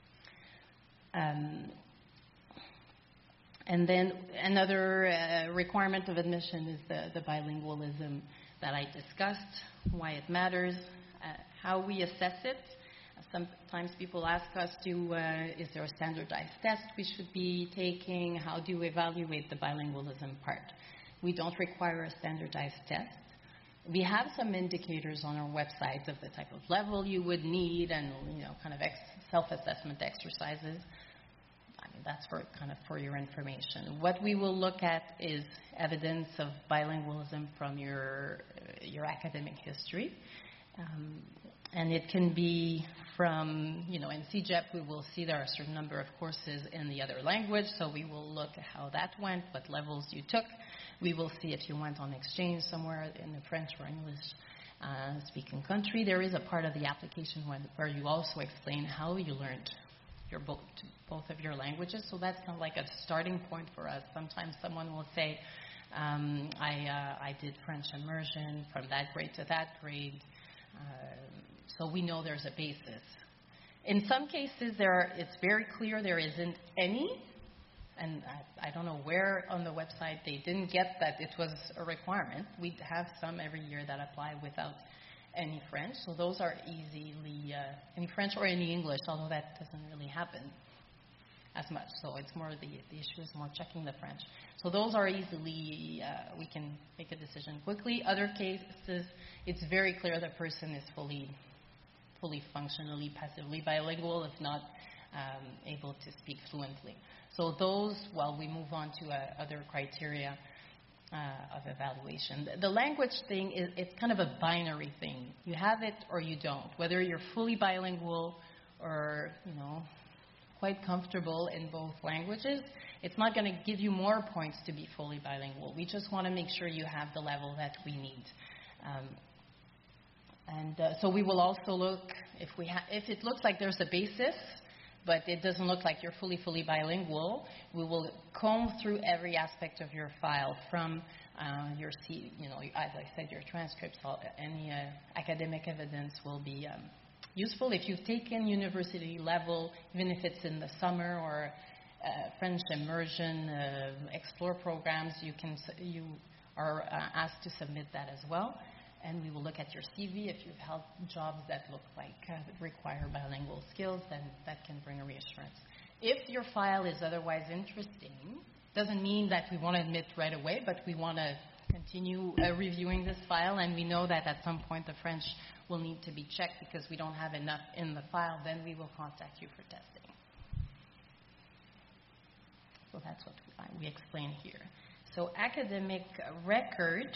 Speaker 1: And then another requirement of admission is the bilingualism that I discussed, why it matters, how we assess it. Sometimes people ask us is there a standardized test we should be taking? How do you evaluate the bilingualism part? We don't require a standardized test. We have some indicators on our website of the type of level you would need and, kind of self-assessment exercises. I mean, that's for your information. What we will look at is evidence of bilingualism from your academic history. And it can be from, in CEGEP, we will see there are a certain number of courses in the other language, so we will look at how that went, what levels you took. We will see if you went on exchange somewhere in a French or English speaking country. There is a part of the application where you also explain how you learned both of your languages, so that's kind of like a starting point for us. Sometimes someone will say, I did French immersion from that grade to that grade. So we know there's a basis. In some cases, it's very clear there isn't any, and I don't know where on the website they didn't get that it was a requirement. We have some every year that apply without any French, so those are easily any French or any English, although that doesn't really happen as much. So it's more the issue is more checking the French. So those are easily, we can make a decision quickly. Other cases, it's very clear the person is fully functionally, passively bilingual, if not able to speak fluently. So those, while we move on to other criteria of evaluation. The language thing, it's kind of a binary thing. You have it or you don't. Whether you're fully bilingual or, quite comfortable in both languages, it's not going to give you more points to be fully bilingual. We just want to make sure you have the level that we need. So we will also look, if it looks like there's a basis, but it doesn't look like you're fully bilingual, we will comb through every aspect of your file from as I said, your transcripts, any academic evidence will be useful. If you've taken university level, even if it's in the summer or French immersion, explore programs, you are asked to submit that as well. And we will look at your CV. If you've held jobs that look like require bilingual skills, then that can bring a reassurance. If your file is otherwise interesting, doesn't mean that we want to admit right away, but we want to continue reviewing this file, and we know that at some point the French will need to be checked because we don't have enough in the file, then we will contact you for testing. So that's what we explain here. So academic record.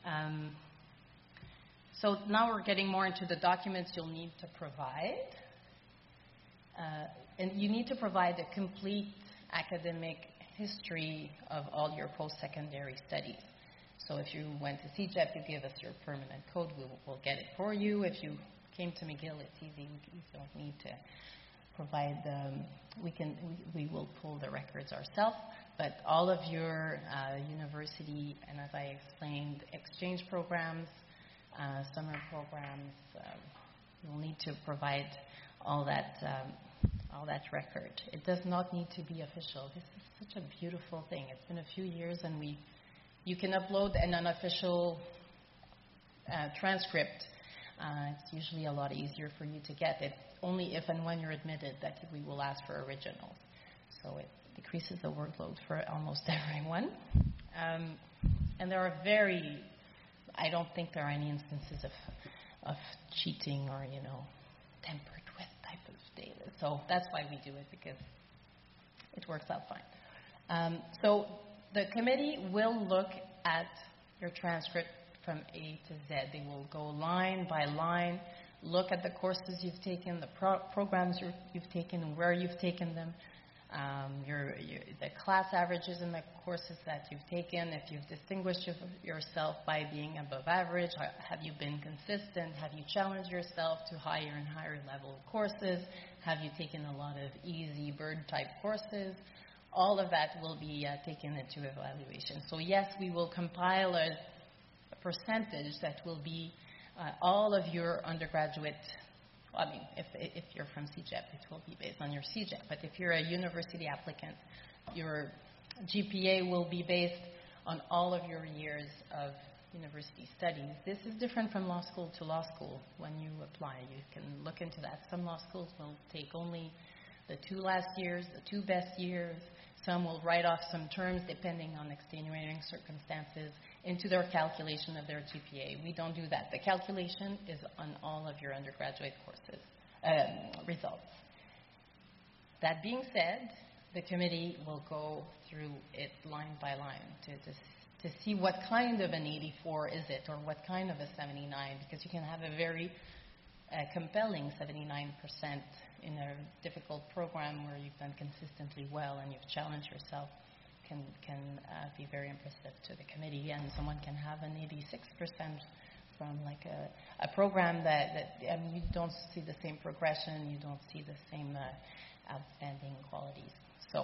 Speaker 1: So now we're getting more into the documents you'll need to provide. And you need to provide a complete academic
Speaker 4: history of all your post-secondary studies. So if you went to CEGEP, you give us your permanent code, we'll get it for you. If you came to McGill, it's easy. We don't need to provide we will pull the records ourselves. But all of your university, and as I explained, exchange programs, summer programs, you'll need to provide all that record. It does not need to be official. This is such a beautiful thing. It's been a few years, and you can upload an unofficial transcript. It's usually a lot easier for you to get it. Only if and when you're admitted that we will ask for originals. So it decreases the workload for almost everyone. And there are I don't think there are any instances of cheating or, tampered with type of data. So that's why we do it, because it works out fine. So the committee will look at your transcript from A to Z. They will go line by line, look at the courses you've taken, the programs you've taken, where you've taken them, the class averages in the courses that you've taken, if you've distinguished yourself by being above average, have you been consistent, have you challenged yourself to higher and higher level courses, have you taken a lot of easy bird type courses. All of that will be taken into evaluation. So yes, we will compile a percentage that will be all of your undergraduate. If you're from CEGEP, it will be based on your CEGEP. But if you're a university applicant, your GPA will be based on all of your years of university studies. This is different from law school to law school. When you apply, you can look into that. Some law schools will take only the 2 last years, the 2 best years. Some will write off some terms depending on extenuating circumstances into their calculation of their GPA. We don't do that. The calculation is on all of your undergraduate courses results. That being said, the committee will go through it line by line to see what kind of an 84 is it, or what kind of a 79, because you can have a very compelling 79% in a difficult program where you've done consistently well and you've challenged yourself. Can be very impressive to the committee, and someone can have an 86% from like a program that you don't see the same progression, you don't see the same outstanding qualities. So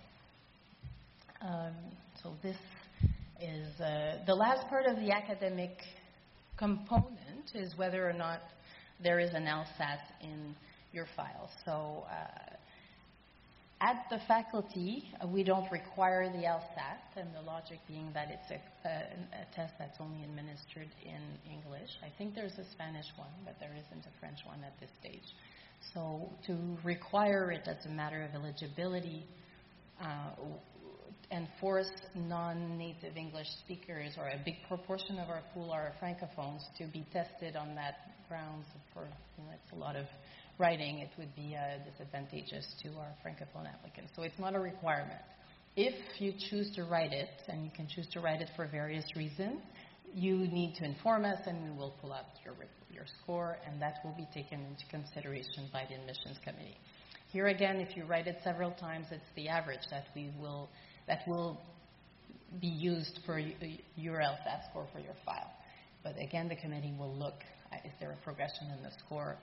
Speaker 4: this is the last part of the academic component is whether or not there is an LSAT in your file. So at the faculty, we don't require the LSAT, and the logic being that it's a test that's only administered in English. I think there's a Spanish one, but there isn't a French one at this stage. So to require it as a matter of eligibility and force non-native English speakers, or a big proportion of our pool are francophones, to be tested on that grounds for, it's a lot of writing, it would be disadvantageous to our francophone applicants. So it's not a requirement. If you choose to write it, and you can choose to write it for various reasons, you need to inform us, and we will pull out your score, and that will be taken into consideration by the admissions committee. Here again, if you write it several times, it's the average that will be used for your LSAT score for your file. But again, the committee will look at, is there a progression in the score?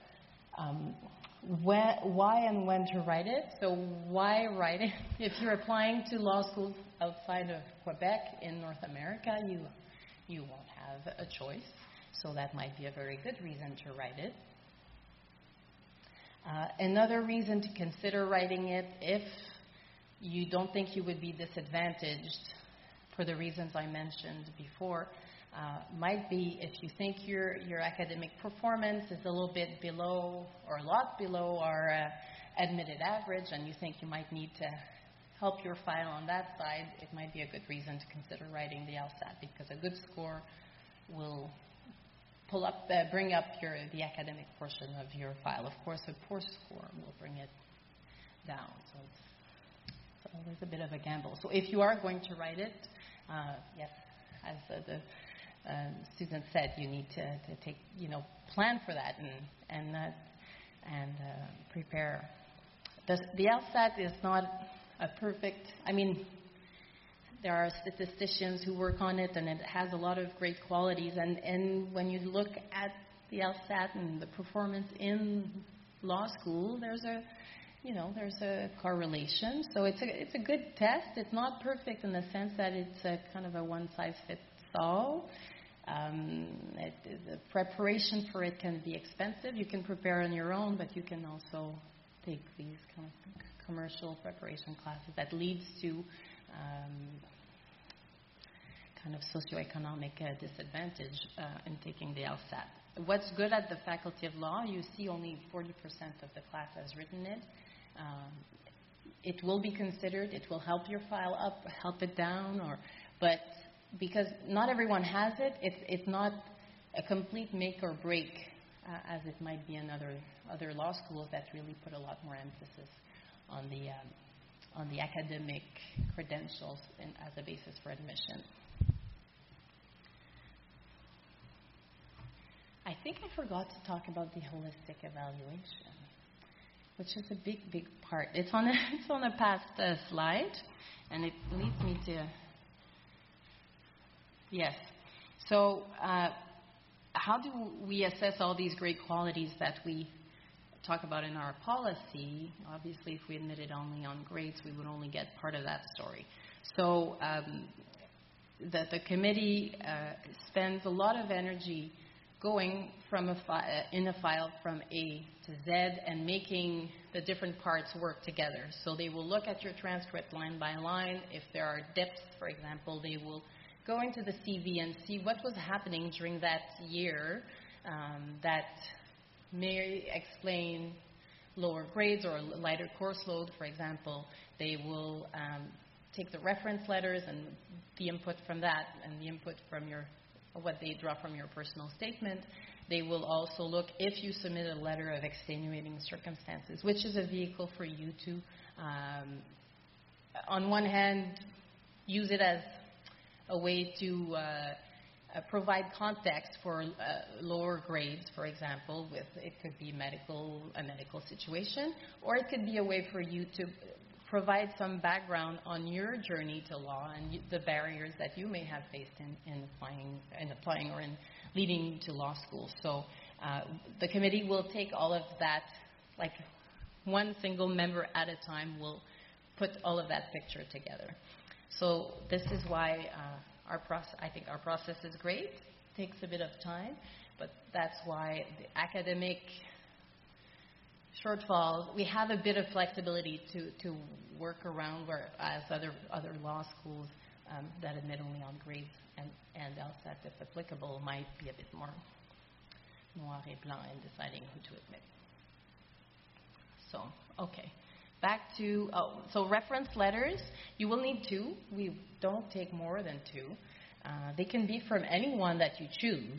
Speaker 4: Why and when to write it? So why write it? If you're applying to law schools outside of Quebec in North America, you won't have a choice. So that might be a very good reason to write it. Another reason to consider writing it, if you don't think you would be disadvantaged for the reasons I mentioned before, might be if you think your academic performance is a little bit below or a lot below our admitted average, and you think you might need to help your file on that side, it might be a good reason to consider writing the LSAT, because a good score will bring up the academic portion of your file. Of course, a poor score will bring it down. So it's always a bit of a gamble. So if you are going to write it, yes, as the student said, you need to take, plan for that and prepare. The LSAT is not a perfect.
Speaker 1: There are statisticians who work on it, and it has a lot of great qualities. And when you look at the LSAT and the performance in law school, there's a correlation. So it's a good test. It's not perfect in the sense that it's a kind of a one-size-fits-all. The preparation for it can be expensive. You can prepare on your own, but you can also take these kind of commercial preparation classes that leads to kind of socioeconomic disadvantage in taking the LSAT. What's good at the Faculty of Law, you see only 40% of the class has written it. It will be considered. It will help your file up, help it down, but because not everyone has it, it's not a complete make or break as it might be in other law schools that really put a lot more emphasis on the academic credentials as a basis for admission. I think I forgot to talk about the holistic evaluation, which is a big part. It's on a past slide, and it leads me to yes. So how do we assess all these great qualities that we talk about in our policy? Obviously, if we admitted only on grades, we would only get part of that story. So the committee spends a lot of energy going from in a file from A to Z and making the different parts work together. So they will look at your transcript line by line. If there are dips, for example, they will go into the CV and see what was happening during that year that may explain lower grades or a lighter course load, for example. They will take the reference letters and the input from that and the input from what they draw from your personal statement. They will also look if you submit a letter of extenuating circumstances, which is a vehicle for you to, on one hand, use it as a way to provide context for lower grades, for example. It could be a medical situation, or it could be a way for you to provide some background on your journey to law and the barriers that you may have faced in applying or in leading to law school. So the committee will take all of that, like one single member at a time will put all of that picture together. So this is why I think our process is great. It takes a bit of time, but that's why the academic shortfalls, we have a bit of flexibility to work around, whereas other law schools that admit only on grades and LSAT, if applicable, might be a bit more noir et blanc in deciding who to admit. So, okay. Back to, so reference letters, you will need 2. We don't take more than 2. They can be from anyone that you choose.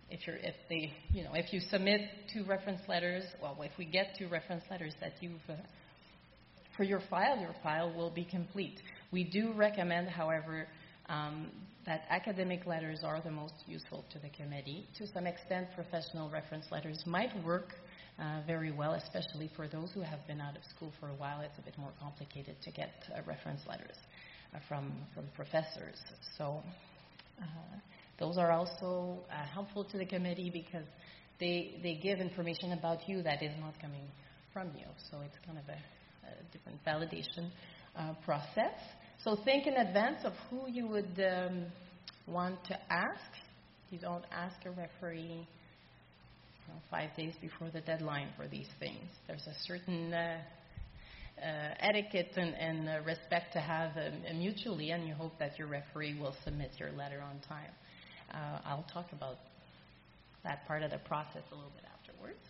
Speaker 1: If you submit 2 reference letters, if we get 2 reference letters that you've, for your file will be complete. We do recommend, however, that academic letters are the most useful to the committee. To some extent, professional reference letters might work very well, especially for those who have been out of school for a while. It's a bit more complicated to get reference letters from professors. So those are also helpful to the committee because they give information about you that is not coming from you. So it's kind of a different validation process. So think in advance of who you would want to ask. You don't ask a referee 5 days before the deadline for these things. There's a certain etiquette and respect to have mutually, and you hope that your referee will submit your letter on time. I'll talk about that part of the process a little bit afterwards.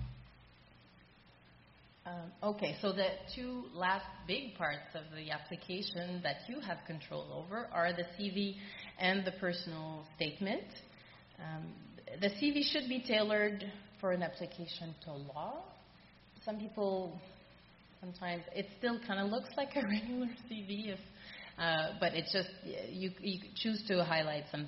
Speaker 1: Okay, so the 2 last big parts of the application that you have control over are the CV and the personal statement. The CV should be tailored for an application to law. Some people, sometimes it still kind of looks like a regular CV, but it's just, you choose to highlight some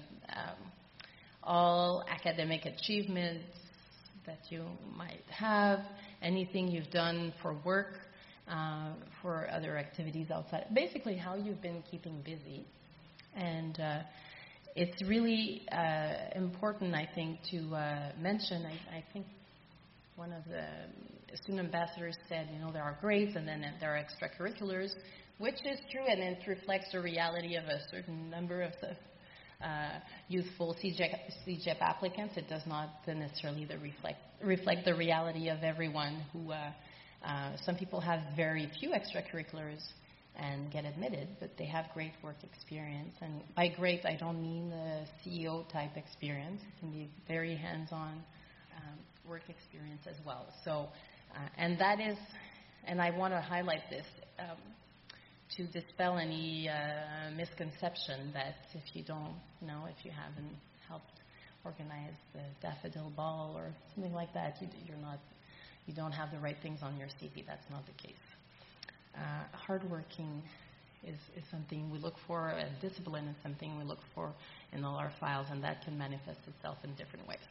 Speaker 1: all academic achievements that you might have, anything you've done for work, for other activities outside. Basically, how you've been keeping busy.
Speaker 4: And it's really important, I think, to mention, I think one of the student ambassadors said, there are grades and then there are extracurriculars, which is true, and it reflects the reality of a certain number of the youthful CEGEP applicants. It does not necessarily reflect the reality of everyone who, some people have very few extracurriculars and get admitted, but they have great work experience. And by great, I don't mean the CEO type experience. It can be very hands-on work experience as well. So, and that is, and I want to highlight this to dispel any misconception that if you don't know, if you haven't helped organize the Daffodil Ball or something like that, you don't have the right things on your CV. That's not the case. Hardworking is something we look for, and discipline is something we look for in all our files, and that can manifest itself in different ways.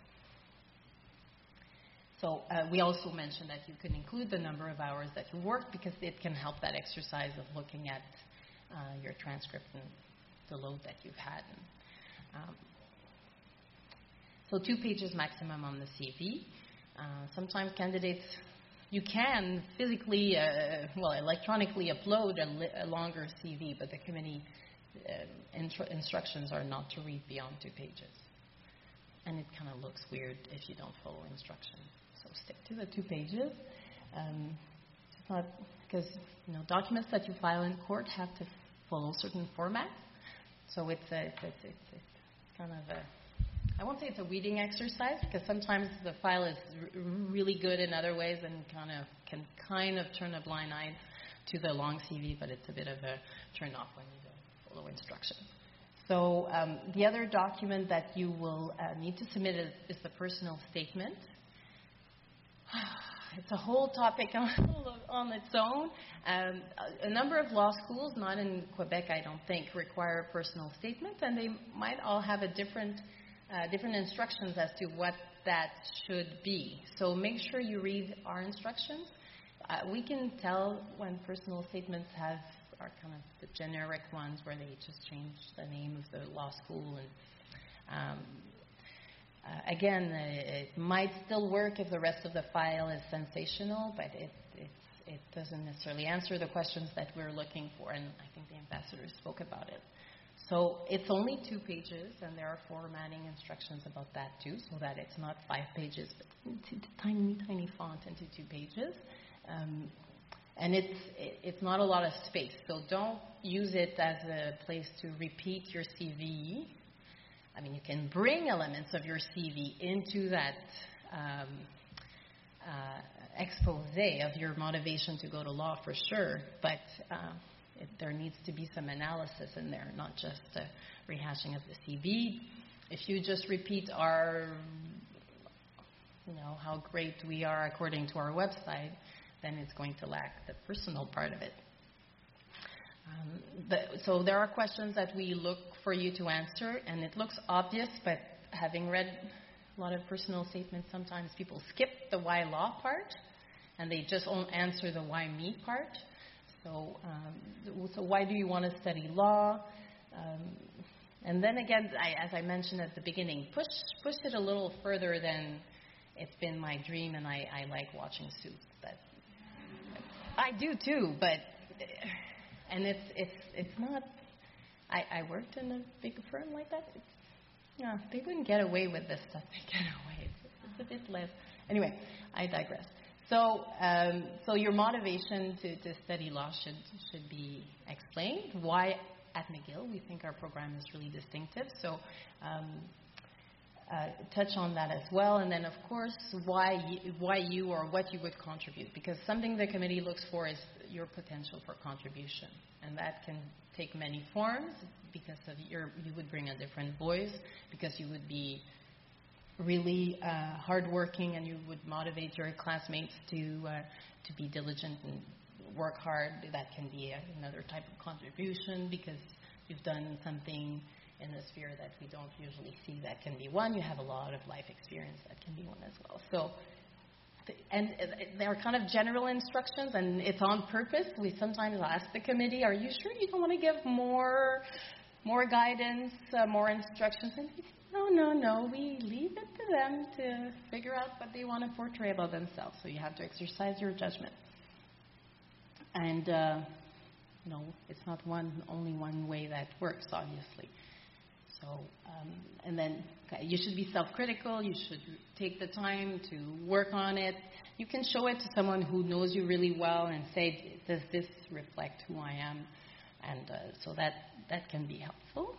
Speaker 4: So we also mentioned that you can include the number of hours that you worked, because it can help that exercise of looking at your transcript and the load that you've had. So 2 pages maximum on the CV. Sometimes candidates, you can physically, electronically upload a longer CV, but the committee instructions are not to read beyond 2 pages. And it kind of looks weird if you don't follow instructions. So stick to the 2 pages. It's not because documents that you file in court have to follow certain formats. So it's kind of a, I won't say it's a weeding exercise, because sometimes the file is really good in other ways and can turn a blind eye to the long CV, but it's a bit of a turn off when you don't follow instructions. So the other document that you will need to submit is the personal statement. It's a whole topic on its own. A number of law schools, not in Quebec, I don't think, require a personal statement, and they might all have a different instructions as to what that should be. So make sure you read our instructions. We can tell when personal statements are kind of the generic ones where they just change the name of the law school. And again, it might still work if the rest of the file is sensational, but it doesn't necessarily answer the questions that we're looking for, and I think the ambassador spoke about it. So it's only 2 pages, and there are formatting instructions about that too, so that it's not 5 pages, but it's tiny, tiny font into 2 pages. And it's not a lot of space, so don't use it as a place to repeat your CV. I mean, you can bring elements of your CV into that expose of your motivation to go to law for sure, but there needs to be some analysis in there, not just rehashing of the CV. If you just repeat how great we are according to our website, then it's going to lack the personal part of it. So there are questions that we look for you to answer, and it looks obvious, but having read a lot of personal statements, sometimes people skip the why law part, and they just won't answer the why me part. So why do you want to study law? And then again, as I mentioned at the beginning, push it a little further than it's been my dream, and I like watching Suits. I do too, but and it's not. I worked in a big firm like that. They wouldn't get away with this stuff. They get away. It's a bit less. Anyway, I digress. So your motivation to study law should be explained. Why at McGill we think our program is really distinctive. So touch on that as well, and then of course why you or what you would contribute, because something the committee looks for is your potential for contribution, and that can take many forms, because of you would bring a different voice, because you would be really hardworking, and you would motivate your classmates to be diligent and work hard. That can be another type of contribution, because you've done something in the sphere that we don't usually see. That can be one. You have a lot of life experience. That can be one as well. So, and they're kind of general instructions, and it's on purpose. We sometimes ask the committee, are you sure you don't want to give more
Speaker 1: more guidance, more instructions. And no, we leave it to them to figure out what they want to portray about themselves. So you have to exercise your judgment. And no, it's not only one way that works, obviously. So, and then you should be self-critical. You should take the time to work on it. You can show it to someone who knows you really well and say, does this reflect who I am? And so that can be helpful.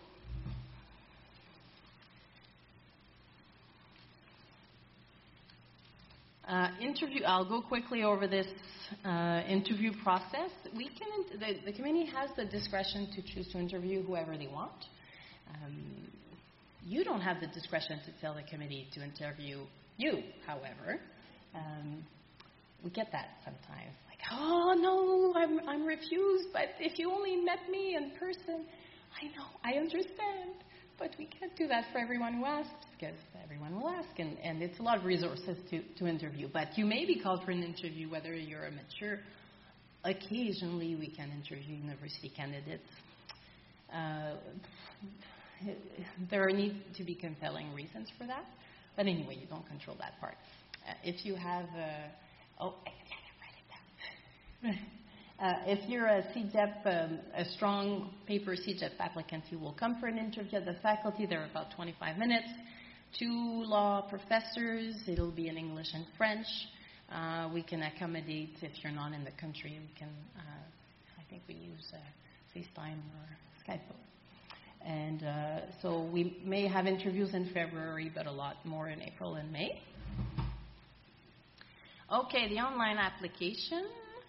Speaker 1: Interview. I'll go quickly over this interview process. The committee has the discretion to choose to interview whoever they want. You don't have the discretion to tell the committee to interview you, however. We get that sometimes. Like, oh, no, I'm refused, but if you only met me in person, I know, I understand. But we can't do that for everyone who asks, because everyone will ask, and it's a lot of resources to interview. But you may be called for an interview, whether you're a mature. Occasionally, we can interview university candidates. There need to be compelling reasons for that. But anyway, you don't control that part. If you have if you're a CEGEP, a strong paper CEGEP applicant, you will come for an interview at the faculty. There are about 25 minutes. 2 law professors. It'll be in English and French. We can accommodate if you're not in the country. We can, I think we use FaceTime or Skype. And so we may have interviews in February, but a lot more in April and May. Okay, the online application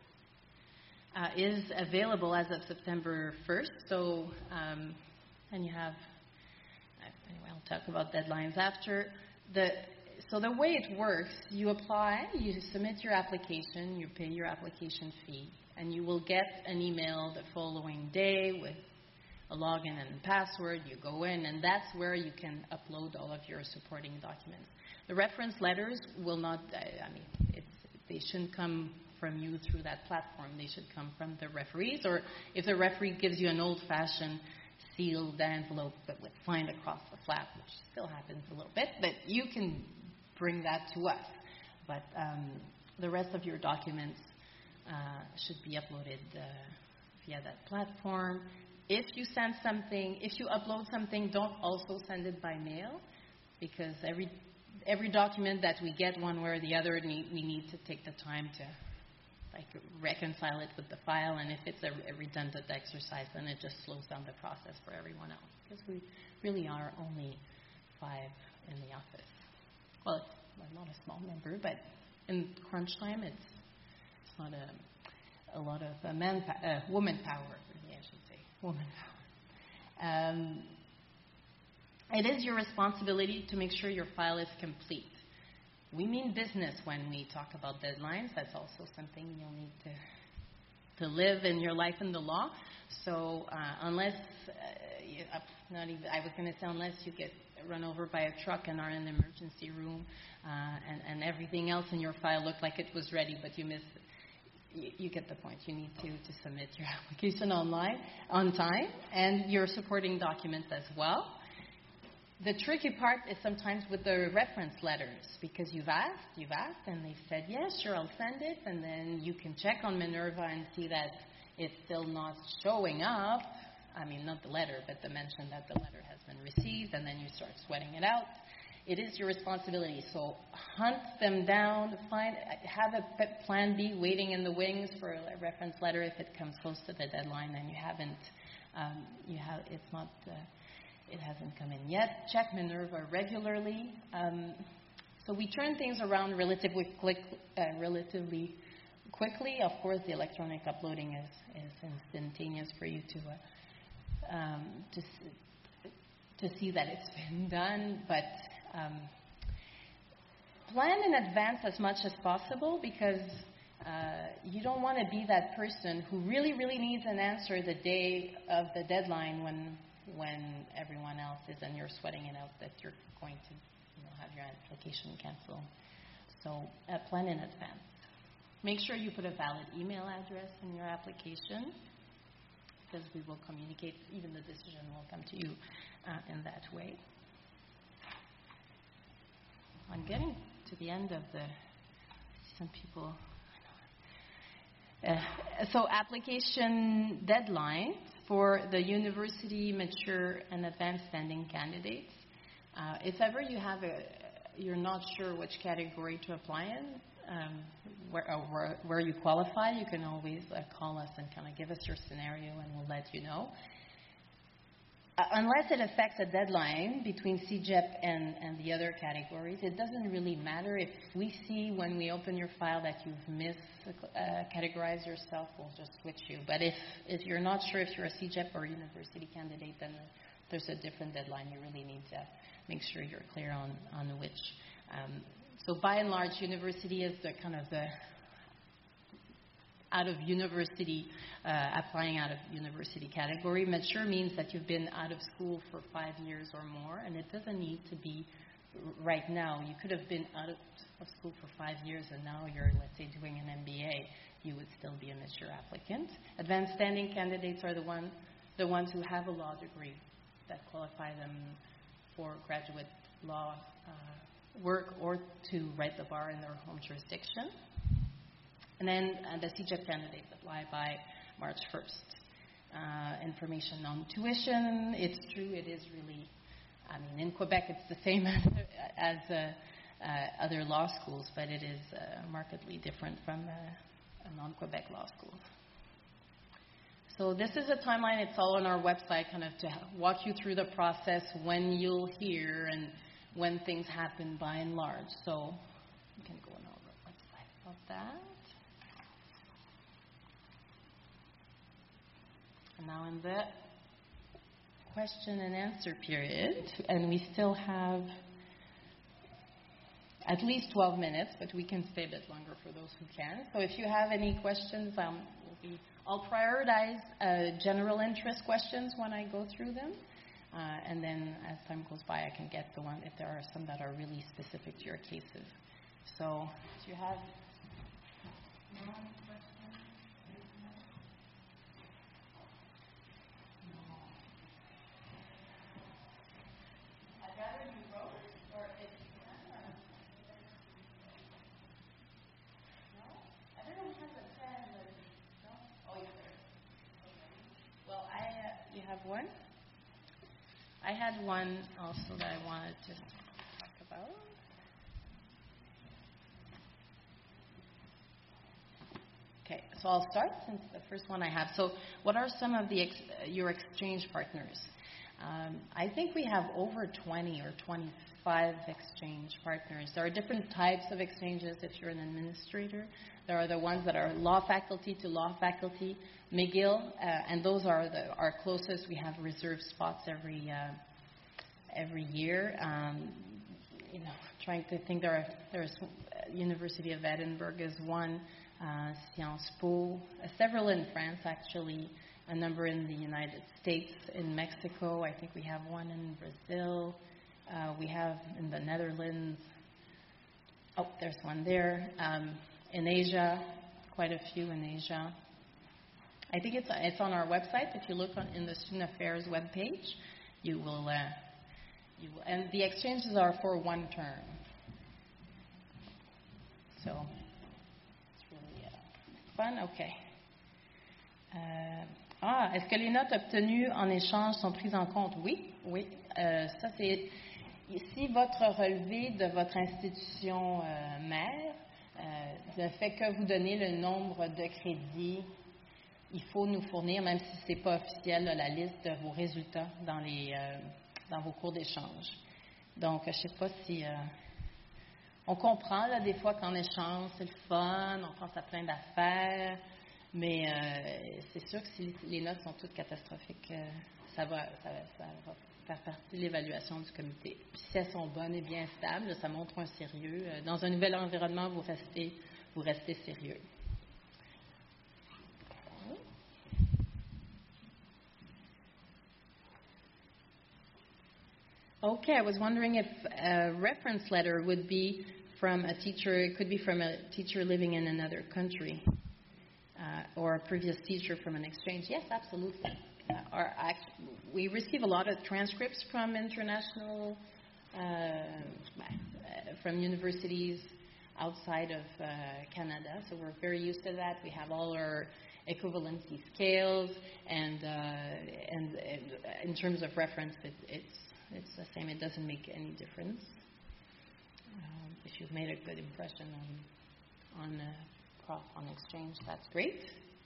Speaker 1: is available as of September 1st. So, and you have, anyway, I'll talk about deadlines after. So the way it works, you apply, you submit your application, you pay your application fee, and you will get an email the following day with a login and password. You go in, and that's where you can upload all of your supporting documents. The reference letters will not, they shouldn't come from you through that platform. They should come from the referees, or if the referee gives you an old-fashioned sealed envelope that would find across the flap, which still happens a little bit, but you can bring that to us. But the rest of your documents should be uploaded via that platform. If you send something, if you upload something, don't also send it by mail, because every document that we get, one way or the other, we need to take the time to reconcile it with the file, and if it's a redundant exercise, then it just slows down the process for everyone else, because we really are only 5 in the office. Well, it's not a small number, but in crunch time, it's not a lot of woman power, really, I should say, woman power. It is your responsibility to make sure your file is complete. We mean business when we talk about deadlines. That's also something you'll need to live in your life in the law. So unless, I was going to say unless you get run over by a truck and are in the emergency room and everything else in your file looked like it was ready, but you missed it. You get the point. You need to submit your application online on time and your supporting documents as well. The tricky part is sometimes with the reference letters, because you've asked, and they've said, yes, sure, I'll send it, and then you can check on Minerva and see that it's still not showing up. I mean, not the letter, but the mention that the letter has been received, and then you start sweating it out. It is your responsibility, so hunt them down, have a plan B waiting in the wings for a reference letter if it comes close to the deadline and it hasn't come in yet. Check Minerva regularly. So we turn things around relatively quickly. Of course, the electronic uploading is instantaneous for you to see that it's been done. But plan in advance as much as possible, because you don't want to be that person who really, really needs an answer the day of the deadline when everyone else is, and you're sweating it out that you're going to have your application canceled. So plan in advance. Make sure you put a valid email address in your application.
Speaker 4: because we will communicate, even the decision will come to you in that way. I'm getting to the end of the, some people, so application deadlines for the university mature and advanced standing candidates. If ever you're not sure which category to apply in, where you qualify, you can always call us and kind of give us your scenario and we'll let you know. Unless it affects a deadline between CEGEP and the other categories, it doesn't really matter. If we see when we open your file that you've miscategorized yourself, we'll just switch you. But if you're not sure if you're a CEGEP or a university candidate, then there's a different deadline. You really need to make sure you're clear on which. So by and large, university is the kind of the out of university, applying out of university category. Mature means that you've been out of school for 5 years or more, and it doesn't need to be right now. You could have been out of school for 5 years, and now you're, let's say, doing an MBA. You would still be a mature applicant. Advanced standing candidates are the ones who have a law degree that qualify them for graduate law work or to write the bar in their home jurisdiction. And then the CEGEP candidates apply by March 1st. Information on tuition, it's true, it is really, I mean, in Quebec it's the same as other law schools, but it is markedly different from a non-Quebec law school. So this is a timeline, it's all on our website, kind of to walk you through the process, when you'll hear, and when things happen by and large. So you can go on our website about that. And now in the question and answer period, and we still have at least 12 minutes, but we can stay a bit longer for those who can. So if you have any questions, I'll prioritize general interest questions when I go through them. And then as time goes by, I can get the one if there are some that are really specific to your cases. So do you have no questions? No. I'd rather you wrote or if you can. No? I don't have a pen. No? Oh, you're there. Okay. Well, you have one? I had one also that I wanted to talk about. Okay, so I'll start since the first one I have. So what are some of your exchange partners? I think we have over 20 or 25 exchange partners. There are different types of exchanges if you're an administrator. There are the ones that are law faculty to law faculty. McGill, and those are our closest. We have reserved spots every year. Trying to think, there's University of Edinburgh is one, Sciences Po, several in France actually, a number in the United States, in Mexico. I think we have one in Brazil. We have in the Netherlands. Oh, there's one there. In Asia, quite a few in Asia. I think it's on our website. If you look in the Student Affairs webpage, you will, and the exchanges are for one term. So it's really fun. Okay. Est-ce que les notes obtenues en échange sont prises en compte? Oui. Ça c'est si votre relevé de votre institution mère ne fait que vous donner le nombre de crédits. Il faut nous fournir, même si ce n'est pas officiel, la liste de vos résultats dans vos cours d'échange. Donc, je ne sais pas si... on comprend, là, des fois, qu'en échange, c'est le fun, on pense à plein d'affaires, mais c'est sûr que si les notes sont toutes catastrophiques, ça va faire partie de l'évaluation du comité. Puis si elles sont bonnes et bien stables, ça montre un sérieux. Dans un nouvel environnement, vous restez sérieux. Okay, I was wondering if a reference letter would be from a teacher, it could be from a teacher living in another country.
Speaker 1: or a previous teacher from an exchange? Yes, absolutely. We receive a lot of transcripts from international, from universities outside of Canada, so we're very used to that. We have all our equivalency scales, and in terms of reference, it's the same. It doesn't make any difference. If you've made a good impression on exchange, that's great.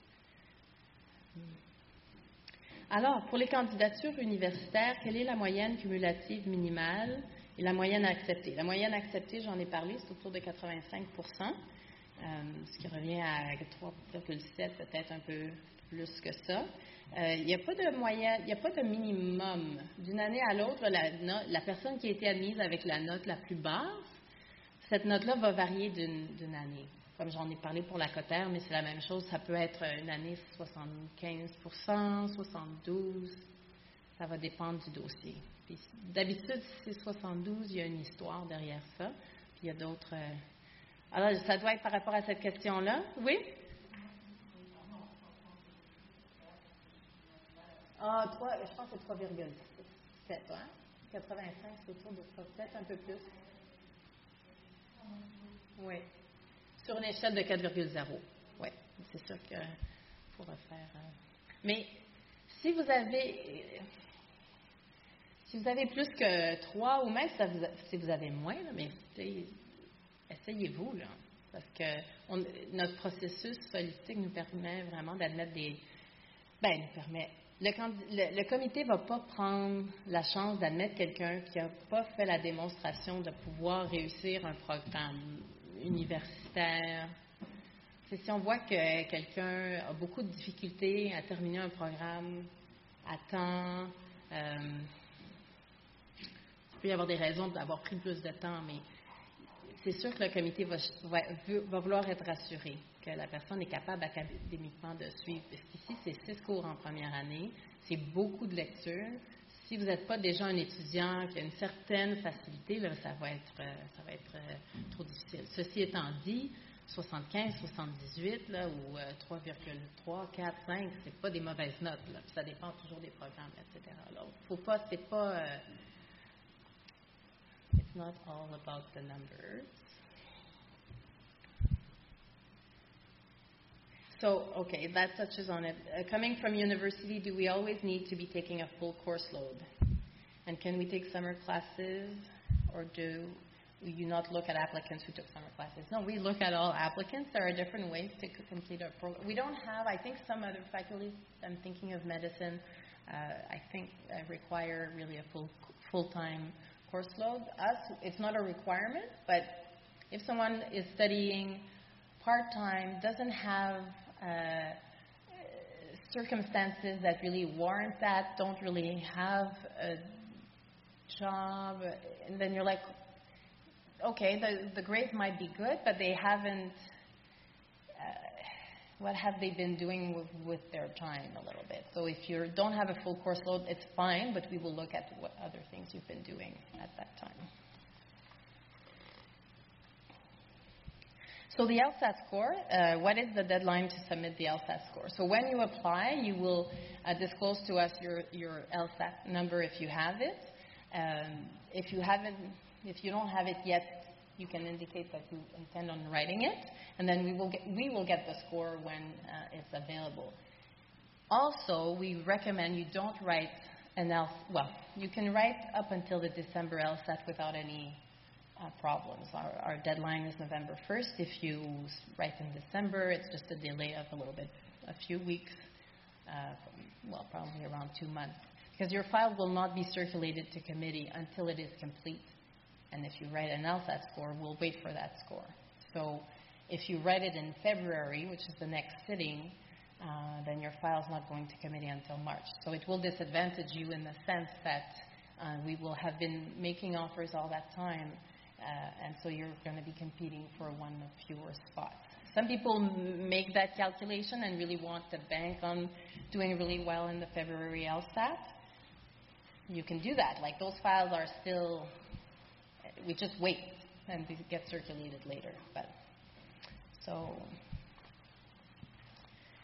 Speaker 1: Alors, pour les candidatures universitaires, quelle est la moyenne cumulative minimale et la moyenne acceptée? La moyenne acceptée, j'en ai parlé, c'est autour de 85%, ce qui revient à 3,7, peut-être un peu plus que ça. Il n'y a pas de moyenne, il n'y a pas de minimum. D'une année à l'autre, la personne qui a été admise avec la note la plus basse, cette note-là va varier d'une année. Comme j'en ai parlé pour la cotère, mais c'est la même chose. Ça peut être une année 75%, 72%. Ça va dépendre du dossier. Puis, d'habitude, si c'est 72, il y a une histoire derrière ça. Puis il y a d'autres... Alors, ça doit être par rapport à cette question-là. Oui? Ah, je pense que c'est 3,7. Hein? 85, c'est autour de 3, peut-être un peu plus. Oui. Sur une échelle de 4,0. Oui, c'est sûr qu'il faut refaire. Mais si vous avez plus que 3 ou même si vous avez moins, là, mais essayez-vous, là. Parce que notre processus holistique nous permet vraiment d'admettre le comité ne va pas prendre la chance d'admettre quelqu'un qui n'a pas fait la démonstration de pouvoir réussir un programme universitaire. C'est si on voit que quelqu'un a beaucoup de difficultés à terminer un programme à temps, il peut y avoir des raisons d'avoir pris plus de temps, mais c'est sûr que le comité va vouloir être rassuré que la personne est capable académiquement de suivre. Ici, c'est 6 cours en première année, c'est beaucoup de lecture. Si vous n'êtes pas déjà un étudiant qui a une certaine facilité, là, ça va être trop difficile. Ceci étant dit, 75, 78 là, ou 3,3, 4, 5, c'est pas des mauvaises notes. Là. Ça dépend toujours des programmes, etc. Alors, faut pas, c'est pas... it's not all about the numbers. So, okay, that touches on it. Coming from university, do we always need to be taking a full course load? And can we take summer classes, or do you not look at applicants who took summer classes? No, we look at all applicants. There are different ways to complete our program. We don't have, I think some other faculties, I'm thinking of medicine, I think require really a full-time course load. Us, it's not a requirement, but if someone is studying part-time, doesn't have circumstances that really warrant that, don't really have a job, and then you're like, okay, the grades might be good, but they haven't, what have they been doing with their time a little bit? So if you don't have a full course load, it's fine, but we will look at what other things you've been doing at that time. So the LSAT score, what is the deadline to submit the LSAT score? So when you apply, you will disclose to us your LSAT number if you have it. If you don't have it yet, you can indicate that you intend on writing it, and then we will get the score when it's available. Also, we recommend you don't write you can write up until the December LSAT without any problems. Our deadline is November 1st. If you write in December, it's just a delay of a few weeks, probably around 2 months, because your file will not be circulated to committee until it is complete. And if you write an LSAT score, we'll wait for that score. So if you write it in February, which is the next sitting, then your file is not going to committee until March. So it will disadvantage you in the sense that we will have been making offers all that time, and so you're going to be competing for one of fewer spots. Some people make that calculation and really want to bank on doing really well in the February LSAT. You can do that. Like, those files are still, we just wait and they get circulated later.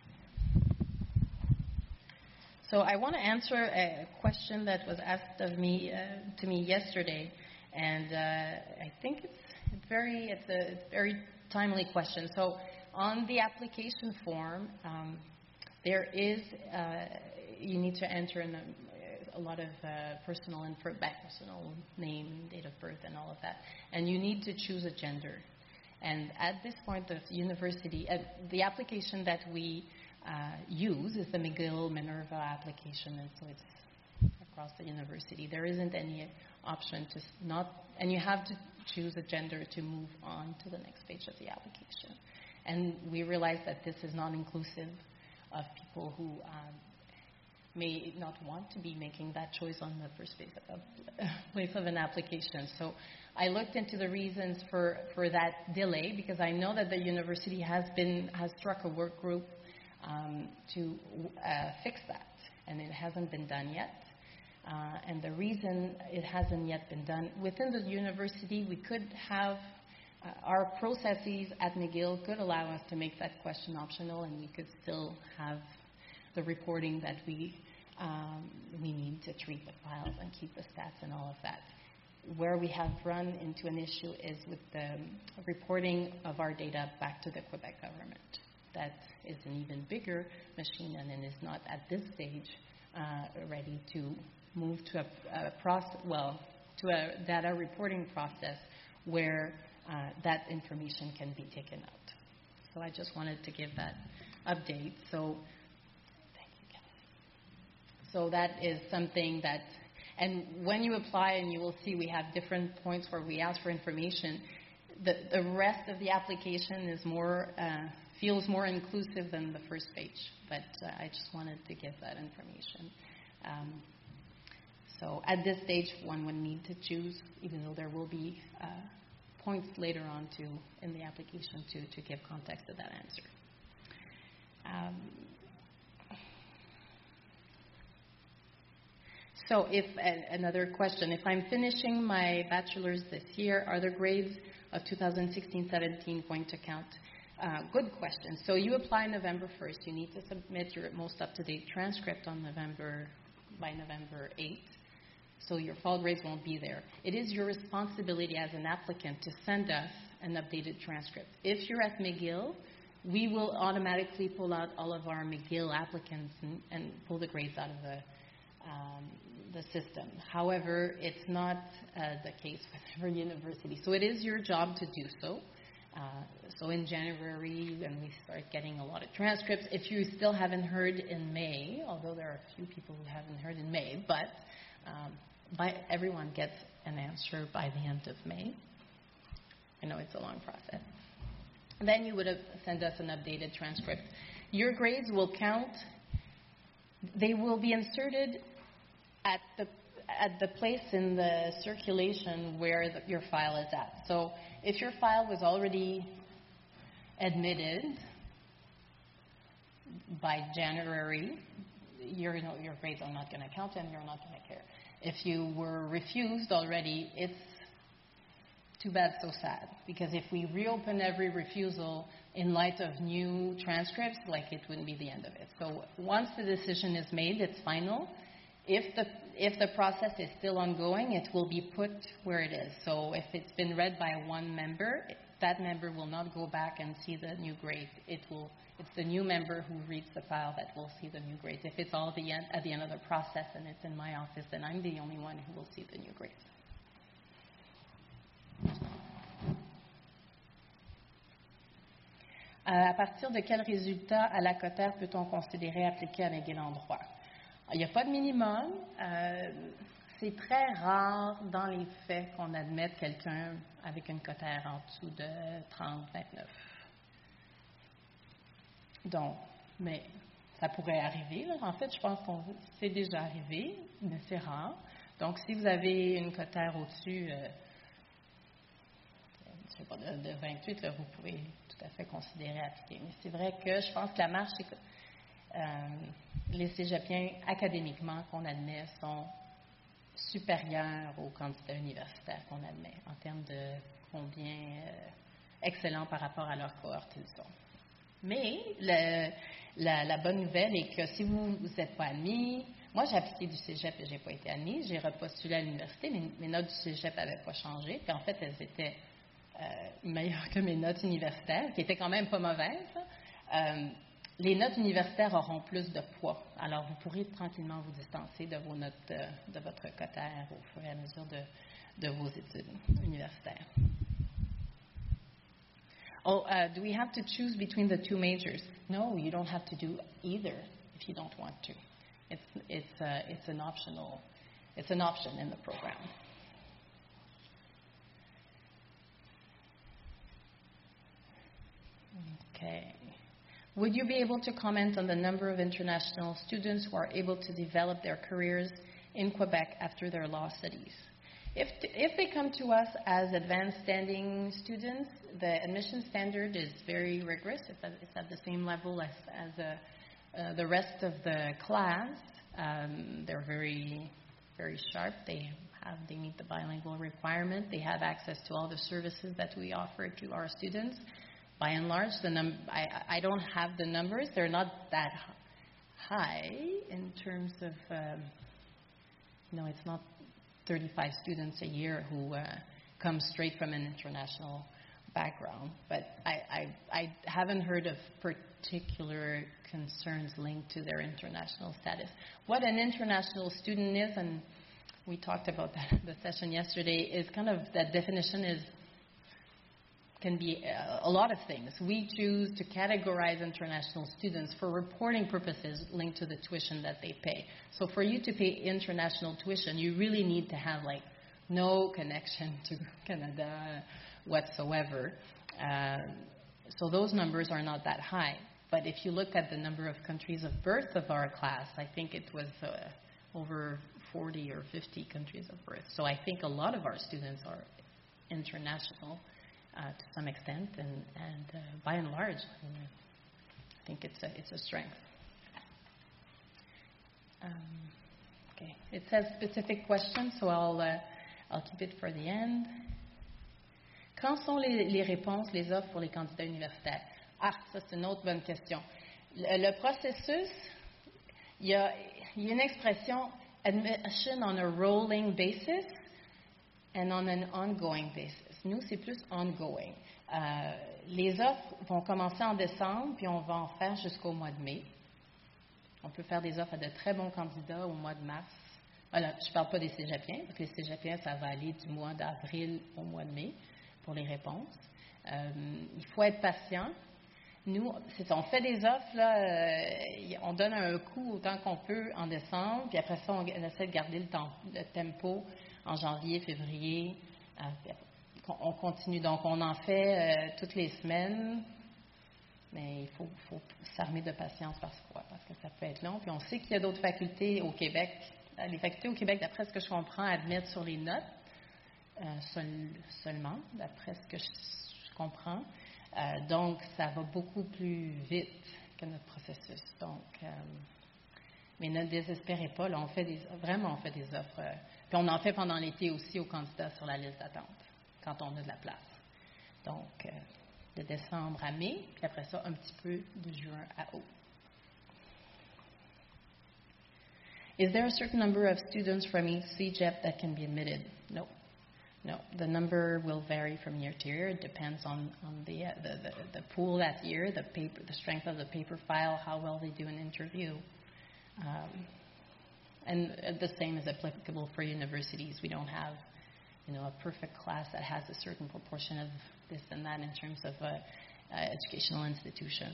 Speaker 4: So I want to answer a question that was asked of me to me yesterday, and I think it's a very timely question. So on the application form, there is you need to enter in a lot of personal name, date of birth, and all of that, and you need to choose a gender. And at this point, the university, the application that we use is the McGill Minerva application, and so it's across the university. There isn't any option to not, and you have to choose a gender to move on to the next page of the application. And we realize that this is not inclusive of people who may not want to be making that choice on the first place of an application. So I looked into the reasons for that delay, because I know that the university has struck a work group to fix that, and it hasn't been done yet. And the reason it hasn't yet been done, within the university, we could have our processes at McGill could allow us to make that question optional, and we could still have the reporting that we need to treat the files and keep the stats and all of that. Where we have run into an issue is with the reporting of our data back to the Quebec government. That is an even bigger machine, and it is not at this stage ready to move to a data reporting process where that information can be taken out. So I just wanted to give that update. So thank you, Kathy. So that is something that, and when you apply, and you will see we have different points where we ask for information, the rest of the application is more feels more inclusive than the first page, but I just wanted to give that information. So at this stage, one would need to choose, even though there will be points later on in the application to give context to that answer. So another question, if I'm finishing my bachelor's this year, are the grades of 2016-17 going to count? Good question. So you apply November 1st. You need to submit your most up-to-date transcript by November 8th. So your fall grades won't be there. It is your responsibility as an applicant to send us an updated transcript. If you're at McGill, we will automatically pull out all of our McGill applicants and pull the grades out of the system. However, it's not the case with every university. So it is your job to do so. So in January, when we start getting a lot of transcripts, if you still haven't heard in May, although there are a few people who haven't heard in May, but everyone gets an answer by the end of May. I know it's a long process. Then you would have sent us an updated transcript. Your grades will count. They will be inserted at the place in the circulation where your file is at. So if your file was already admitted by January, your grades are not going to count and you're not going to care. If you were refused already, it's too bad, so sad. Because if we reopen every refusal in light of new transcripts, it wouldn't be the end of it. So once the decision is made, it's final. If the process is still ongoing, it will be put where it is. So if it's been read by one member, that member will not go back and see the new grade. It's the new member who reads the file that will see the new grade. If it's all at the end of the process and it's in my office, then I'm the only one who will see the new grade. À partir de quel résultat à la Cotère peut-on considérer appliquer à McGill en droit? Il n'y a pas de minimum. C'est très rare dans les faits qu'on admette quelqu'un avec une Cotère en dessous de 30, 29. Donc, mais ça pourrait arriver. Là. En fait, je pense que c'est déjà arrivé, mais c'est rare. Donc, si vous avez une Cotère au-dessus, je sais pas, de 28, là, vous pouvez tout à fait considérer appliquer. Mais c'est vrai que je pense que la marche, c'est que les cégepiens académiquement qu'on admet sont supérieurs aux candidats universitaires qu'on admet en termes de combien excellents par rapport à leur cohorte ils sont. Mais la bonne nouvelle est que si vous n'êtes pas admis, moi j'ai appliqué du cégep et je n'ai pas été admise, j'ai repostulé à l'université, mais mes notes du cégep n'avaient pas changé, puis en fait elles étaient meilleures que mes notes universitaires, qui étaient quand même pas mauvaises. Les notes universitaires auront plus de poids, alors vous pourrez tranquillement vous distancer de vos notes de votre quotaire au fur et à mesure de vos études universitaires. Oh, do we have to choose between the two majors? No, you don't have to do either if you don't want to. It's an option in the program. Okay. Would you be able to comment on the number of international students who are able to develop their careers in Quebec after their law studies? If they come to us as advanced standing students, the admission standard is very rigorous. It's at the same level as the rest of the class. They're very, very sharp. They meet the bilingual requirement. They have access to all the services that we offer to our students. By and large, I don't have the numbers. They're not that high in terms of, it's not 35 students a year who come straight from an international background. But I haven't heard of particular concerns linked to their international status. What an international student is, and we talked about that in the session yesterday, is kind of, that definition can be a lot of things. We choose to categorize international students for reporting purposes linked to the tuition that they pay. So for you to pay international tuition, you really need to have no connection to Canada whatsoever. So those numbers are not that high. But if you look at the number of countries of birth of our class, I think it was over 40 or 50 countries of birth. So I think a lot of our students are international. To some extent, and by and large, I think it's a strength. Okay, it says specific questions, so I'll keep it for the end. Quand sont les réponses, les offres pour les candidats universitaires? Ah, ça c'est une autre bonne question. Le processus, il y a une expression, admission on a rolling basis and on an ongoing basis. Nous, c'est plus ongoing. Les offres vont commencer en décembre, puis on va en faire jusqu'au mois de mai. On peut faire des offres à de très bons candidats au mois de mars. Voilà, je ne parle pas des cégepiens, parce que les cégepiens, ça va aller du mois d'avril au mois de mai pour les réponses. Il faut être patient. Nous, c'est ça, on fait des offres, là, on donne un coup autant qu'on peut en décembre, puis après ça, on essaie de garder le tempo en janvier, février. On continue, donc on en fait toutes les semaines, mais il faut s'armer de patience parce que ça peut être long. Puis on sait qu'il y a d'autres facultés au Québec. Les facultés au Québec, d'après ce que je comprends, admettent sur les notes seulement, d'après ce que je comprends. Donc ça va beaucoup plus vite que notre processus. Donc, mais ne désespérez pas, là, on fait des offres. Puis on en fait pendant l'été aussi aux candidats sur la liste d'attente, quand on a de la place. Donc, de décembre à mai, puis après ça, un petit peu de juin à août. Is there a certain number of students from each CEGEP that can be admitted? No. No. The number will vary from year to year. It depends on the pool that year, the strength of the paper file, how well they do an interview. And the same is applicable for universities. We don't have a perfect class that has a certain proportion of this and that in terms of educational institutions.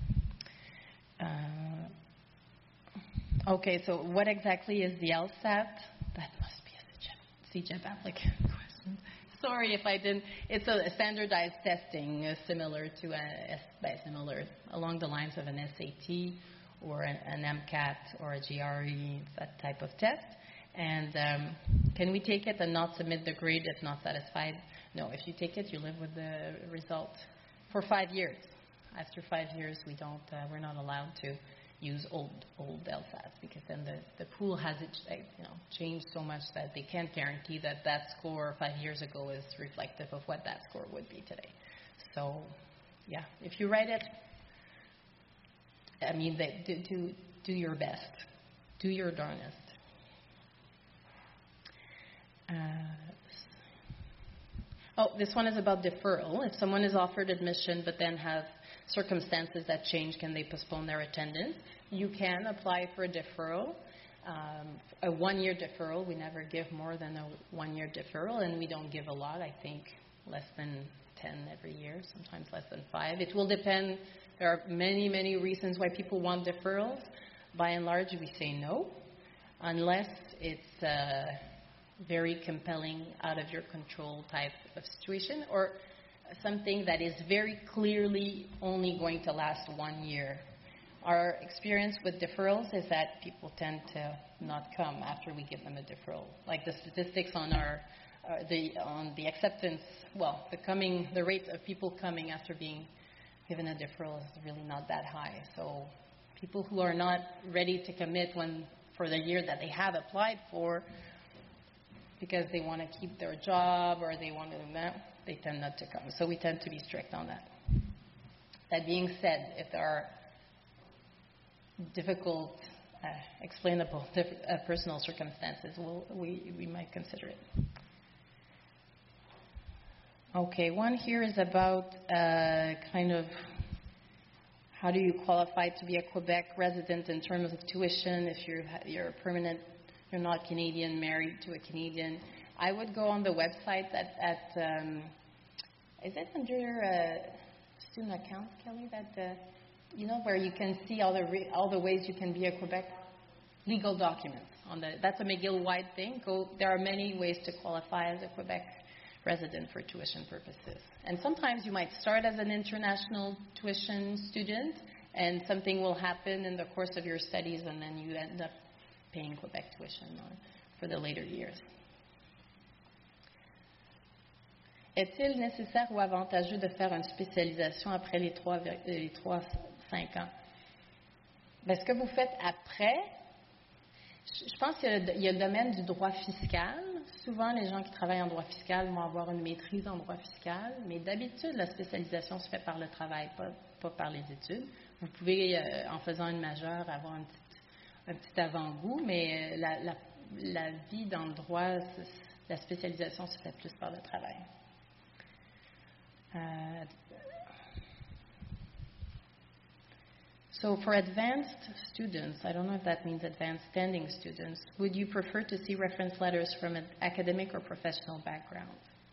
Speaker 4: Okay, so what exactly is the LSAT? That must be a CEGEP applicant question. Sorry if I didn't. It's a standardized testing similar along the lines of an SAT or an MCAT or a GRE, that type of test. And can we take it and not submit the grade if not satisfied? No, if you take it, you live with the result for 5 years. After 5 years, we're not allowed to use old LSATs because then the pool has changed so much that they can't guarantee that score 5 years ago is reflective of what that score would be today. So, yeah, if you write it I mean, do your best. Do your darnest. This one is about deferral. If someone is offered admission but then has circumstances that change, can they postpone their attendance? You can apply for a deferral, a 1-year deferral. We never give more than a 1-year deferral, and we don't give a lot. I think less than 10 every year, sometimes less than 5. It will depend. There are many, many reasons why people want deferrals. By and large, we say no, unless it's very compelling, out of your control type of situation, or something that is very clearly only going to last 1 year. Our experience with deferrals is that people tend to not come after we give them a deferral. Like the statistics on on the acceptance, the rate of people coming after being given a deferral is really not that high. So people who are not ready to commit for the year that they have applied for, because they want to keep their job or they want to do that, they tend not to come. So we tend to be strict on that. That being said, if there are difficult, explainable personal circumstances, we might consider it. Okay, one here is about kind of how do you qualify to be a Quebec resident in terms of tuition if you're permanent. You're not Canadian, married to a Canadian. I would go on the website is it under student account, Kelly? Where you can see all the ways you can be a Quebec legal documents. That's a McGill-wide thing. There are many ways to qualify as a Quebec resident for tuition purposes. And sometimes you might start as an international tuition student, and something will happen in the course of your studies, and then you end up paying Quebec tuition for the later years. Est-il nécessaire ou avantageux de faire une spécialisation après les 3-5 ans? Ce que vous faites après, je pense qu'il y a le domaine du droit fiscal. Souvent, les gens qui travaillent en droit fiscal vont avoir une maîtrise en droit fiscal, mais d'habitude, la spécialisation se fait par le travail, pas par les études. Vous pouvez, en faisant une majeure, avoir un petit avant-goût, mais la vie dans le droit, la spécialisation se fait plus par le travail. So for advanced students, I don't know if that means advanced standing students, would you prefer to see reference letters from an academic or professional background?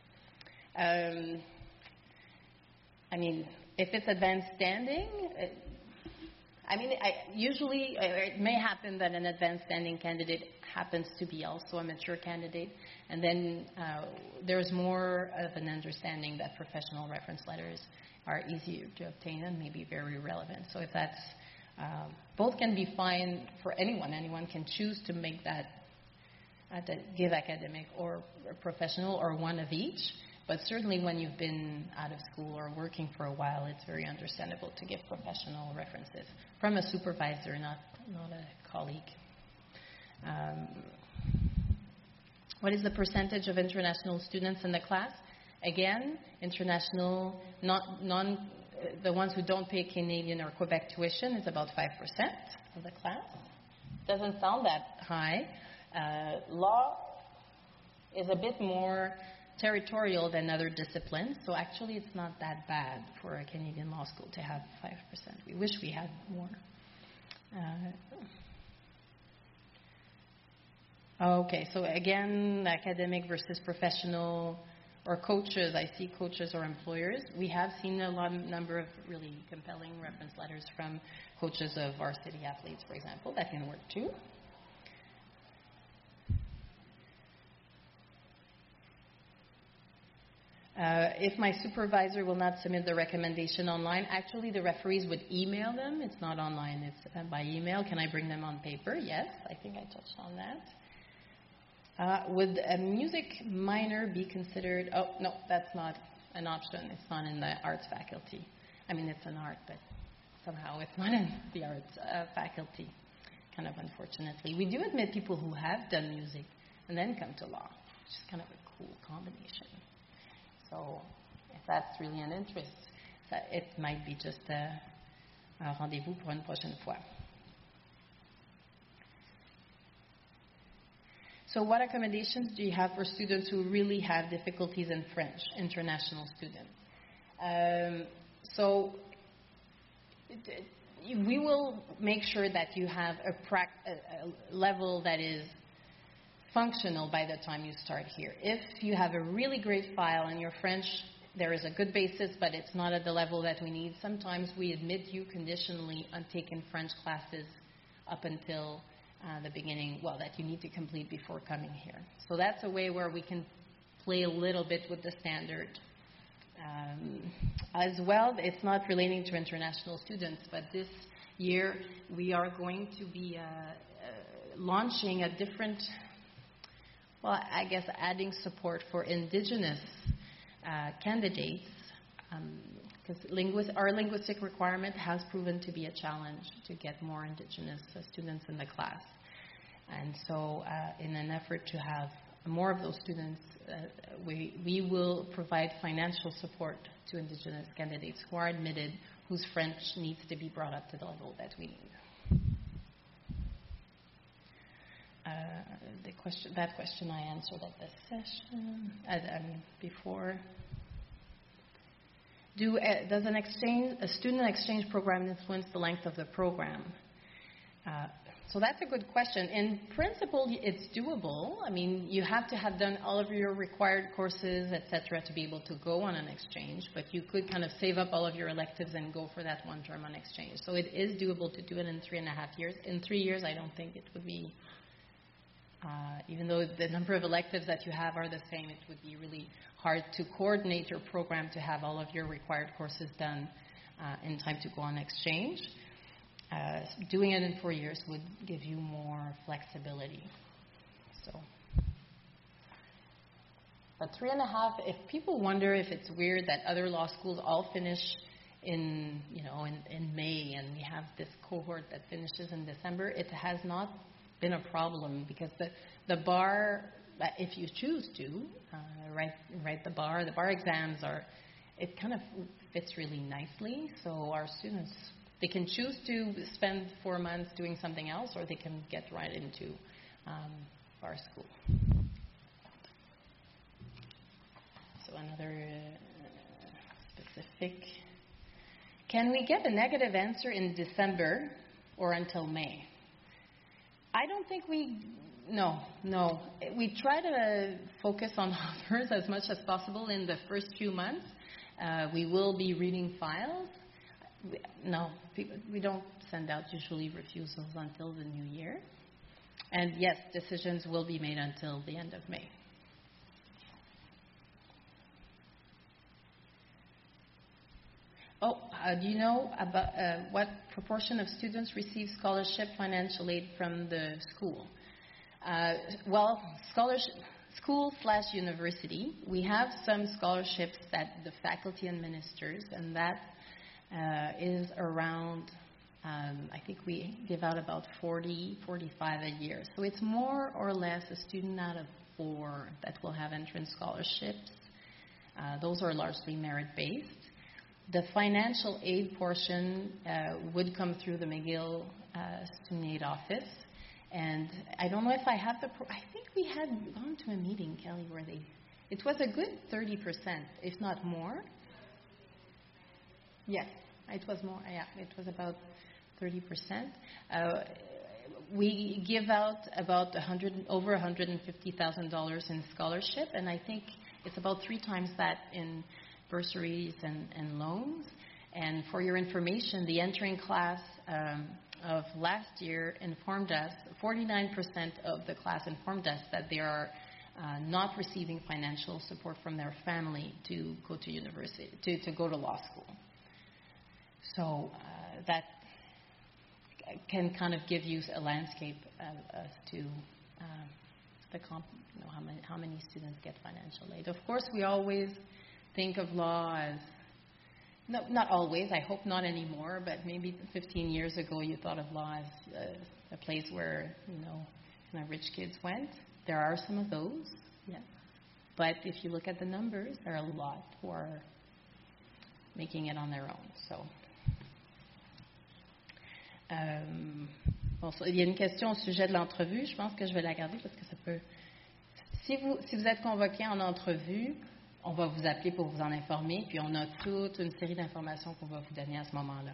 Speaker 4: If it's advanced standing, usually it may happen that an advanced standing candidate happens to be also a mature candidate, and then there's more of an understanding that professional reference letters are easier to obtain and maybe very relevant. So if that's, both can be fine for anyone. Anyone can choose to make that, give academic or professional or one of each. But certainly when you've been out of school or working for a while, it's very understandable to give professional references from a supervisor, not a colleague. What is the percentage of international students in the class? Again, international, the ones who don't pay Canadian or Quebec tuition is about 5% of the class. Doesn't sound that high. Law is a bit more territorial than other disciplines, so actually it's not that bad for a Canadian law school to have 5%. We wish we had more. Okay, so again, academic versus professional, or coaches. I see coaches or employers. We have seen a number of really compelling reference letters from coaches of varsity athletes, for example. That can work too. If my supervisor will not submit the recommendation online, actually the referees would email them. It's not online, it's by email. Can I bring them on paper? Yes, I think I touched on that. Would a music minor be considered? Oh, no, that's not an option. It's not in the arts faculty. It's an art, but somehow it's not in the arts faculty, kind of unfortunately. We do admit people who have done music and then come to law, which is kind of a cool combination. So if that's really an interest, it might be just
Speaker 1: rendez-vous pour une prochaine fois. So what accommodations do you have for students who really have difficulties in French, international students? So we will make sure that you have a level that is functional by the time you start here. If you have a really great file in your French, there is a good basis, but it's not at the level that we need. Sometimes we admit you conditionally on taking French classes up until the beginning, well, that you need to complete before coming here. So that's a way where we can play a little bit with the standard. As well, it's not relating to international students, but this year we are going to be launching a different, well, I guess adding support for Indigenous candidates, because our linguistic requirement has proven to be a challenge to get more Indigenous students in the class. And so in an effort to have more of those students, we will provide financial support to Indigenous candidates who are admitted, whose French needs to be brought up to the level that we need. That question I answered at the session before. Does a student exchange program influence the length of the program? So that's a good question. In principle, it's doable. I mean, you have to have done all of your required courses, etc., to be able to go on an exchange, but you could kind of save up all of your electives and go for that one term on exchange. So it is doable to do it in 3.5 years. In 3 years, I don't think it would be, even though the number of electives that you have are the same, it would be really hard to coordinate your program to have all of your required courses done in time to go on exchange. Doing it in 4 years would give you more flexibility. So, but 3.5. If people wonder if it's weird that other law schools all finish in May, and we have this cohort that finishes in December, it has not been a problem, because the bar, if you choose to write the bar exams it kind of fits really nicely. So our students, they can choose to spend 4 months doing something else, or they can get right into bar school. So another specific. Can we get a negative answer in December or until May? I don't think no. We try to focus on offers as much as possible in the first few months. We will be reading files. We don't send out usually refusals until the new year. And yes, decisions will be made until the end of May. Do you know about what proportion of students receive scholarship financial aid from the school? Well, school/university, we have some scholarships that the faculty administers, and that is around, I think we give out about 40, 45 a year. So it's more or less a student out of 4 that will have entrance scholarships. Those are largely merit-based. The financial aid portion would come through the McGill Student Aid Office. And I don't know if I have I think we had gone to a meeting, Kelly, where it was a good 30%, if not more. Yes, it was more. Yeah, it was about 30%. We give out about over $150,000 in scholarship, and I think it's about 3 times that in bursaries and loans. And for your information, the entering class of last year informed us, 49% of the class informed us that they are not receiving financial support from their family to go to university, to go to law school. So that can kind of give you a landscape as to how many students get financial aid. Of course, we always think of law as, not always, I hope not anymore, but maybe 15 years ago you thought of law as a place where, kind of rich kids went. There are some of those, yes. But if you look at the numbers, there are a lot who are making it on their own. So, Il y a une question au sujet de l'entrevue. Je pense que je vais la garder parce que ça peut... Si vous êtes convoqué en entrevue, on va vous appeler pour vous en informer, puis on a toute une série d'informations qu'on va vous donner à ce moment-là.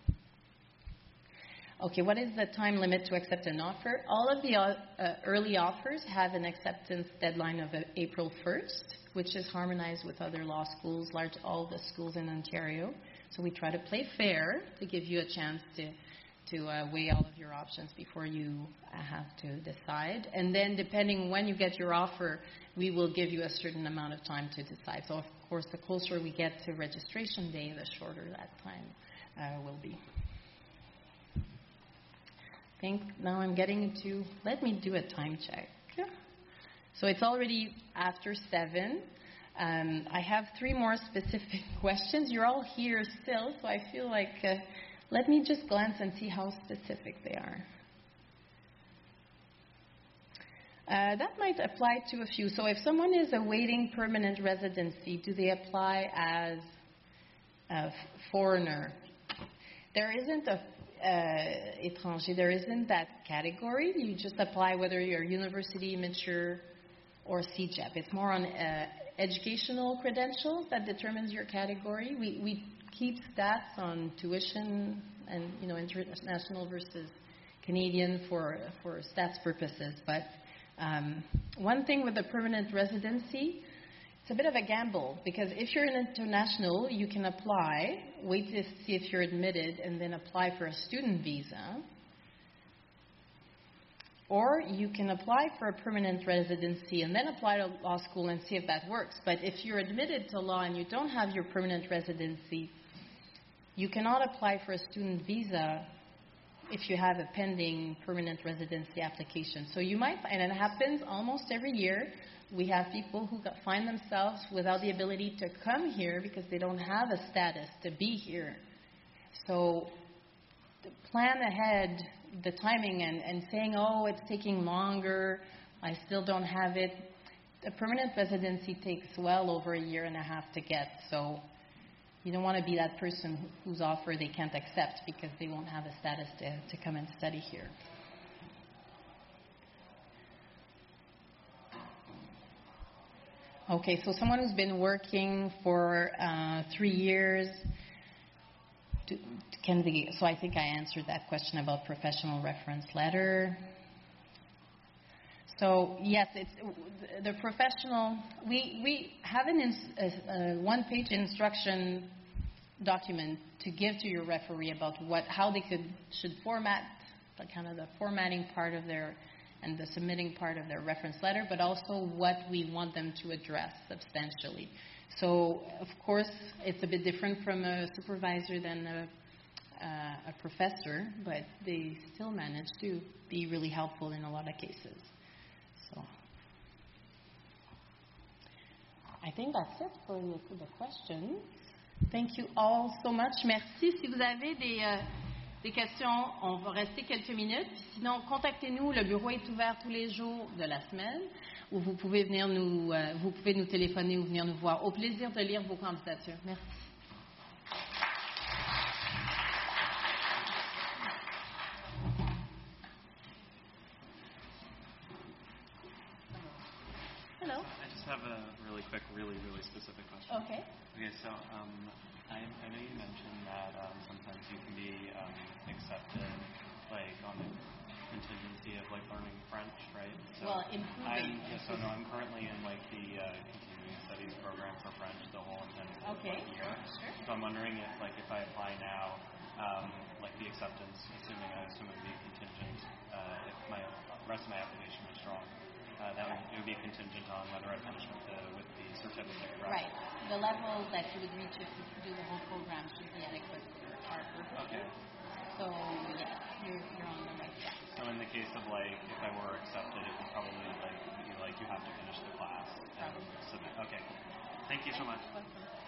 Speaker 1: Okay, what is the time limit to accept an offer? All of the early offers have an acceptance deadline of April 1st, which is harmonized with other law schools, all the schools in Ontario. So we try to play fair to give you a chance to weigh all of your options before you have to decide. And then depending when you get your offer, we will give you a certain amount of time to decide. So of course, the closer we get to registration day, the shorter that time will be. I think now I'm getting into, let me do a time check. So it's already after 7. I have 3 more specific questions. You're all here still, so I feel like let me just glance and see how specific they are. That might apply to a few. So if someone is awaiting permanent residency, do they apply as a foreigner? There isn't a étranger. There isn't that category. You just apply whether you're university, mature, or CEGEP. It's more on educational credentials that determines your category. We keep stats on tuition and international versus Canadian for stats purposes. But one thing with the permanent residency, it's a bit of a gamble because if you're an international, you can apply, wait to see if you're admitted, and then apply for a student visa. Or you can apply for a permanent residency and then apply to law school and see if that works. But if you're admitted to law and you don't have your permanent residency, you cannot apply for a student visa if you have a pending permanent residency application. So you might, and it happens almost every year, we have people who find themselves without the ability to come here because they don't have a status to be here. So plan ahead the timing and saying, oh, it's taking longer, I still don't have it. A permanent residency takes well over 1.5 years to get. So you don't want to be that person whose offer they can't accept because they won't have a status to come and study here. Okay, so someone who's been working for 3 years, so I think I answered that question about professional reference letter. So yes, it's the professional. We have a one-page instruction document to give to your referee about how they should format, like kind of the formatting part of their and the submitting part of their reference letter, but also what we want them to address substantially. So of course, it's a bit different from a supervisor than a professor, but they still manage to be really helpful in a lot of cases. So I think that's it for the questions. Thank you all so much. Merci. Si vous avez des questions, on va rester quelques minutes. Sinon, contactez-nous. Le bureau est ouvert tous les jours de la semaine, où vous pouvez venir vous pouvez nous téléphoner ou venir nous voir. Au plaisir de lire vos candidatures. Merci. Hello.
Speaker 5: I just have a really quick, really specific question.
Speaker 1: Okay.
Speaker 5: Okay, so I know you mentioned that sometimes you can be accepted, like on the contingency of like learning French, right? So
Speaker 1: well, improving.
Speaker 5: I'm currently in like the continuing studies program for French, the whole intensive year.
Speaker 1: Sure.
Speaker 5: So I'm wondering if I apply now, like the acceptance, assuming it would be contingent, if my rest of my application was strong. It would be contingent on whether I finish with the certificate, right?
Speaker 1: Right. The level that you would reach if you do the whole program should be adequate for our purposes. Okay. So, yes, you're on the right track.
Speaker 5: So in the case of, like, if I were accepted, it would probably, you have to finish the class.
Speaker 1: Probably.
Speaker 5: Okay. Thank you so much.
Speaker 1: Welcome.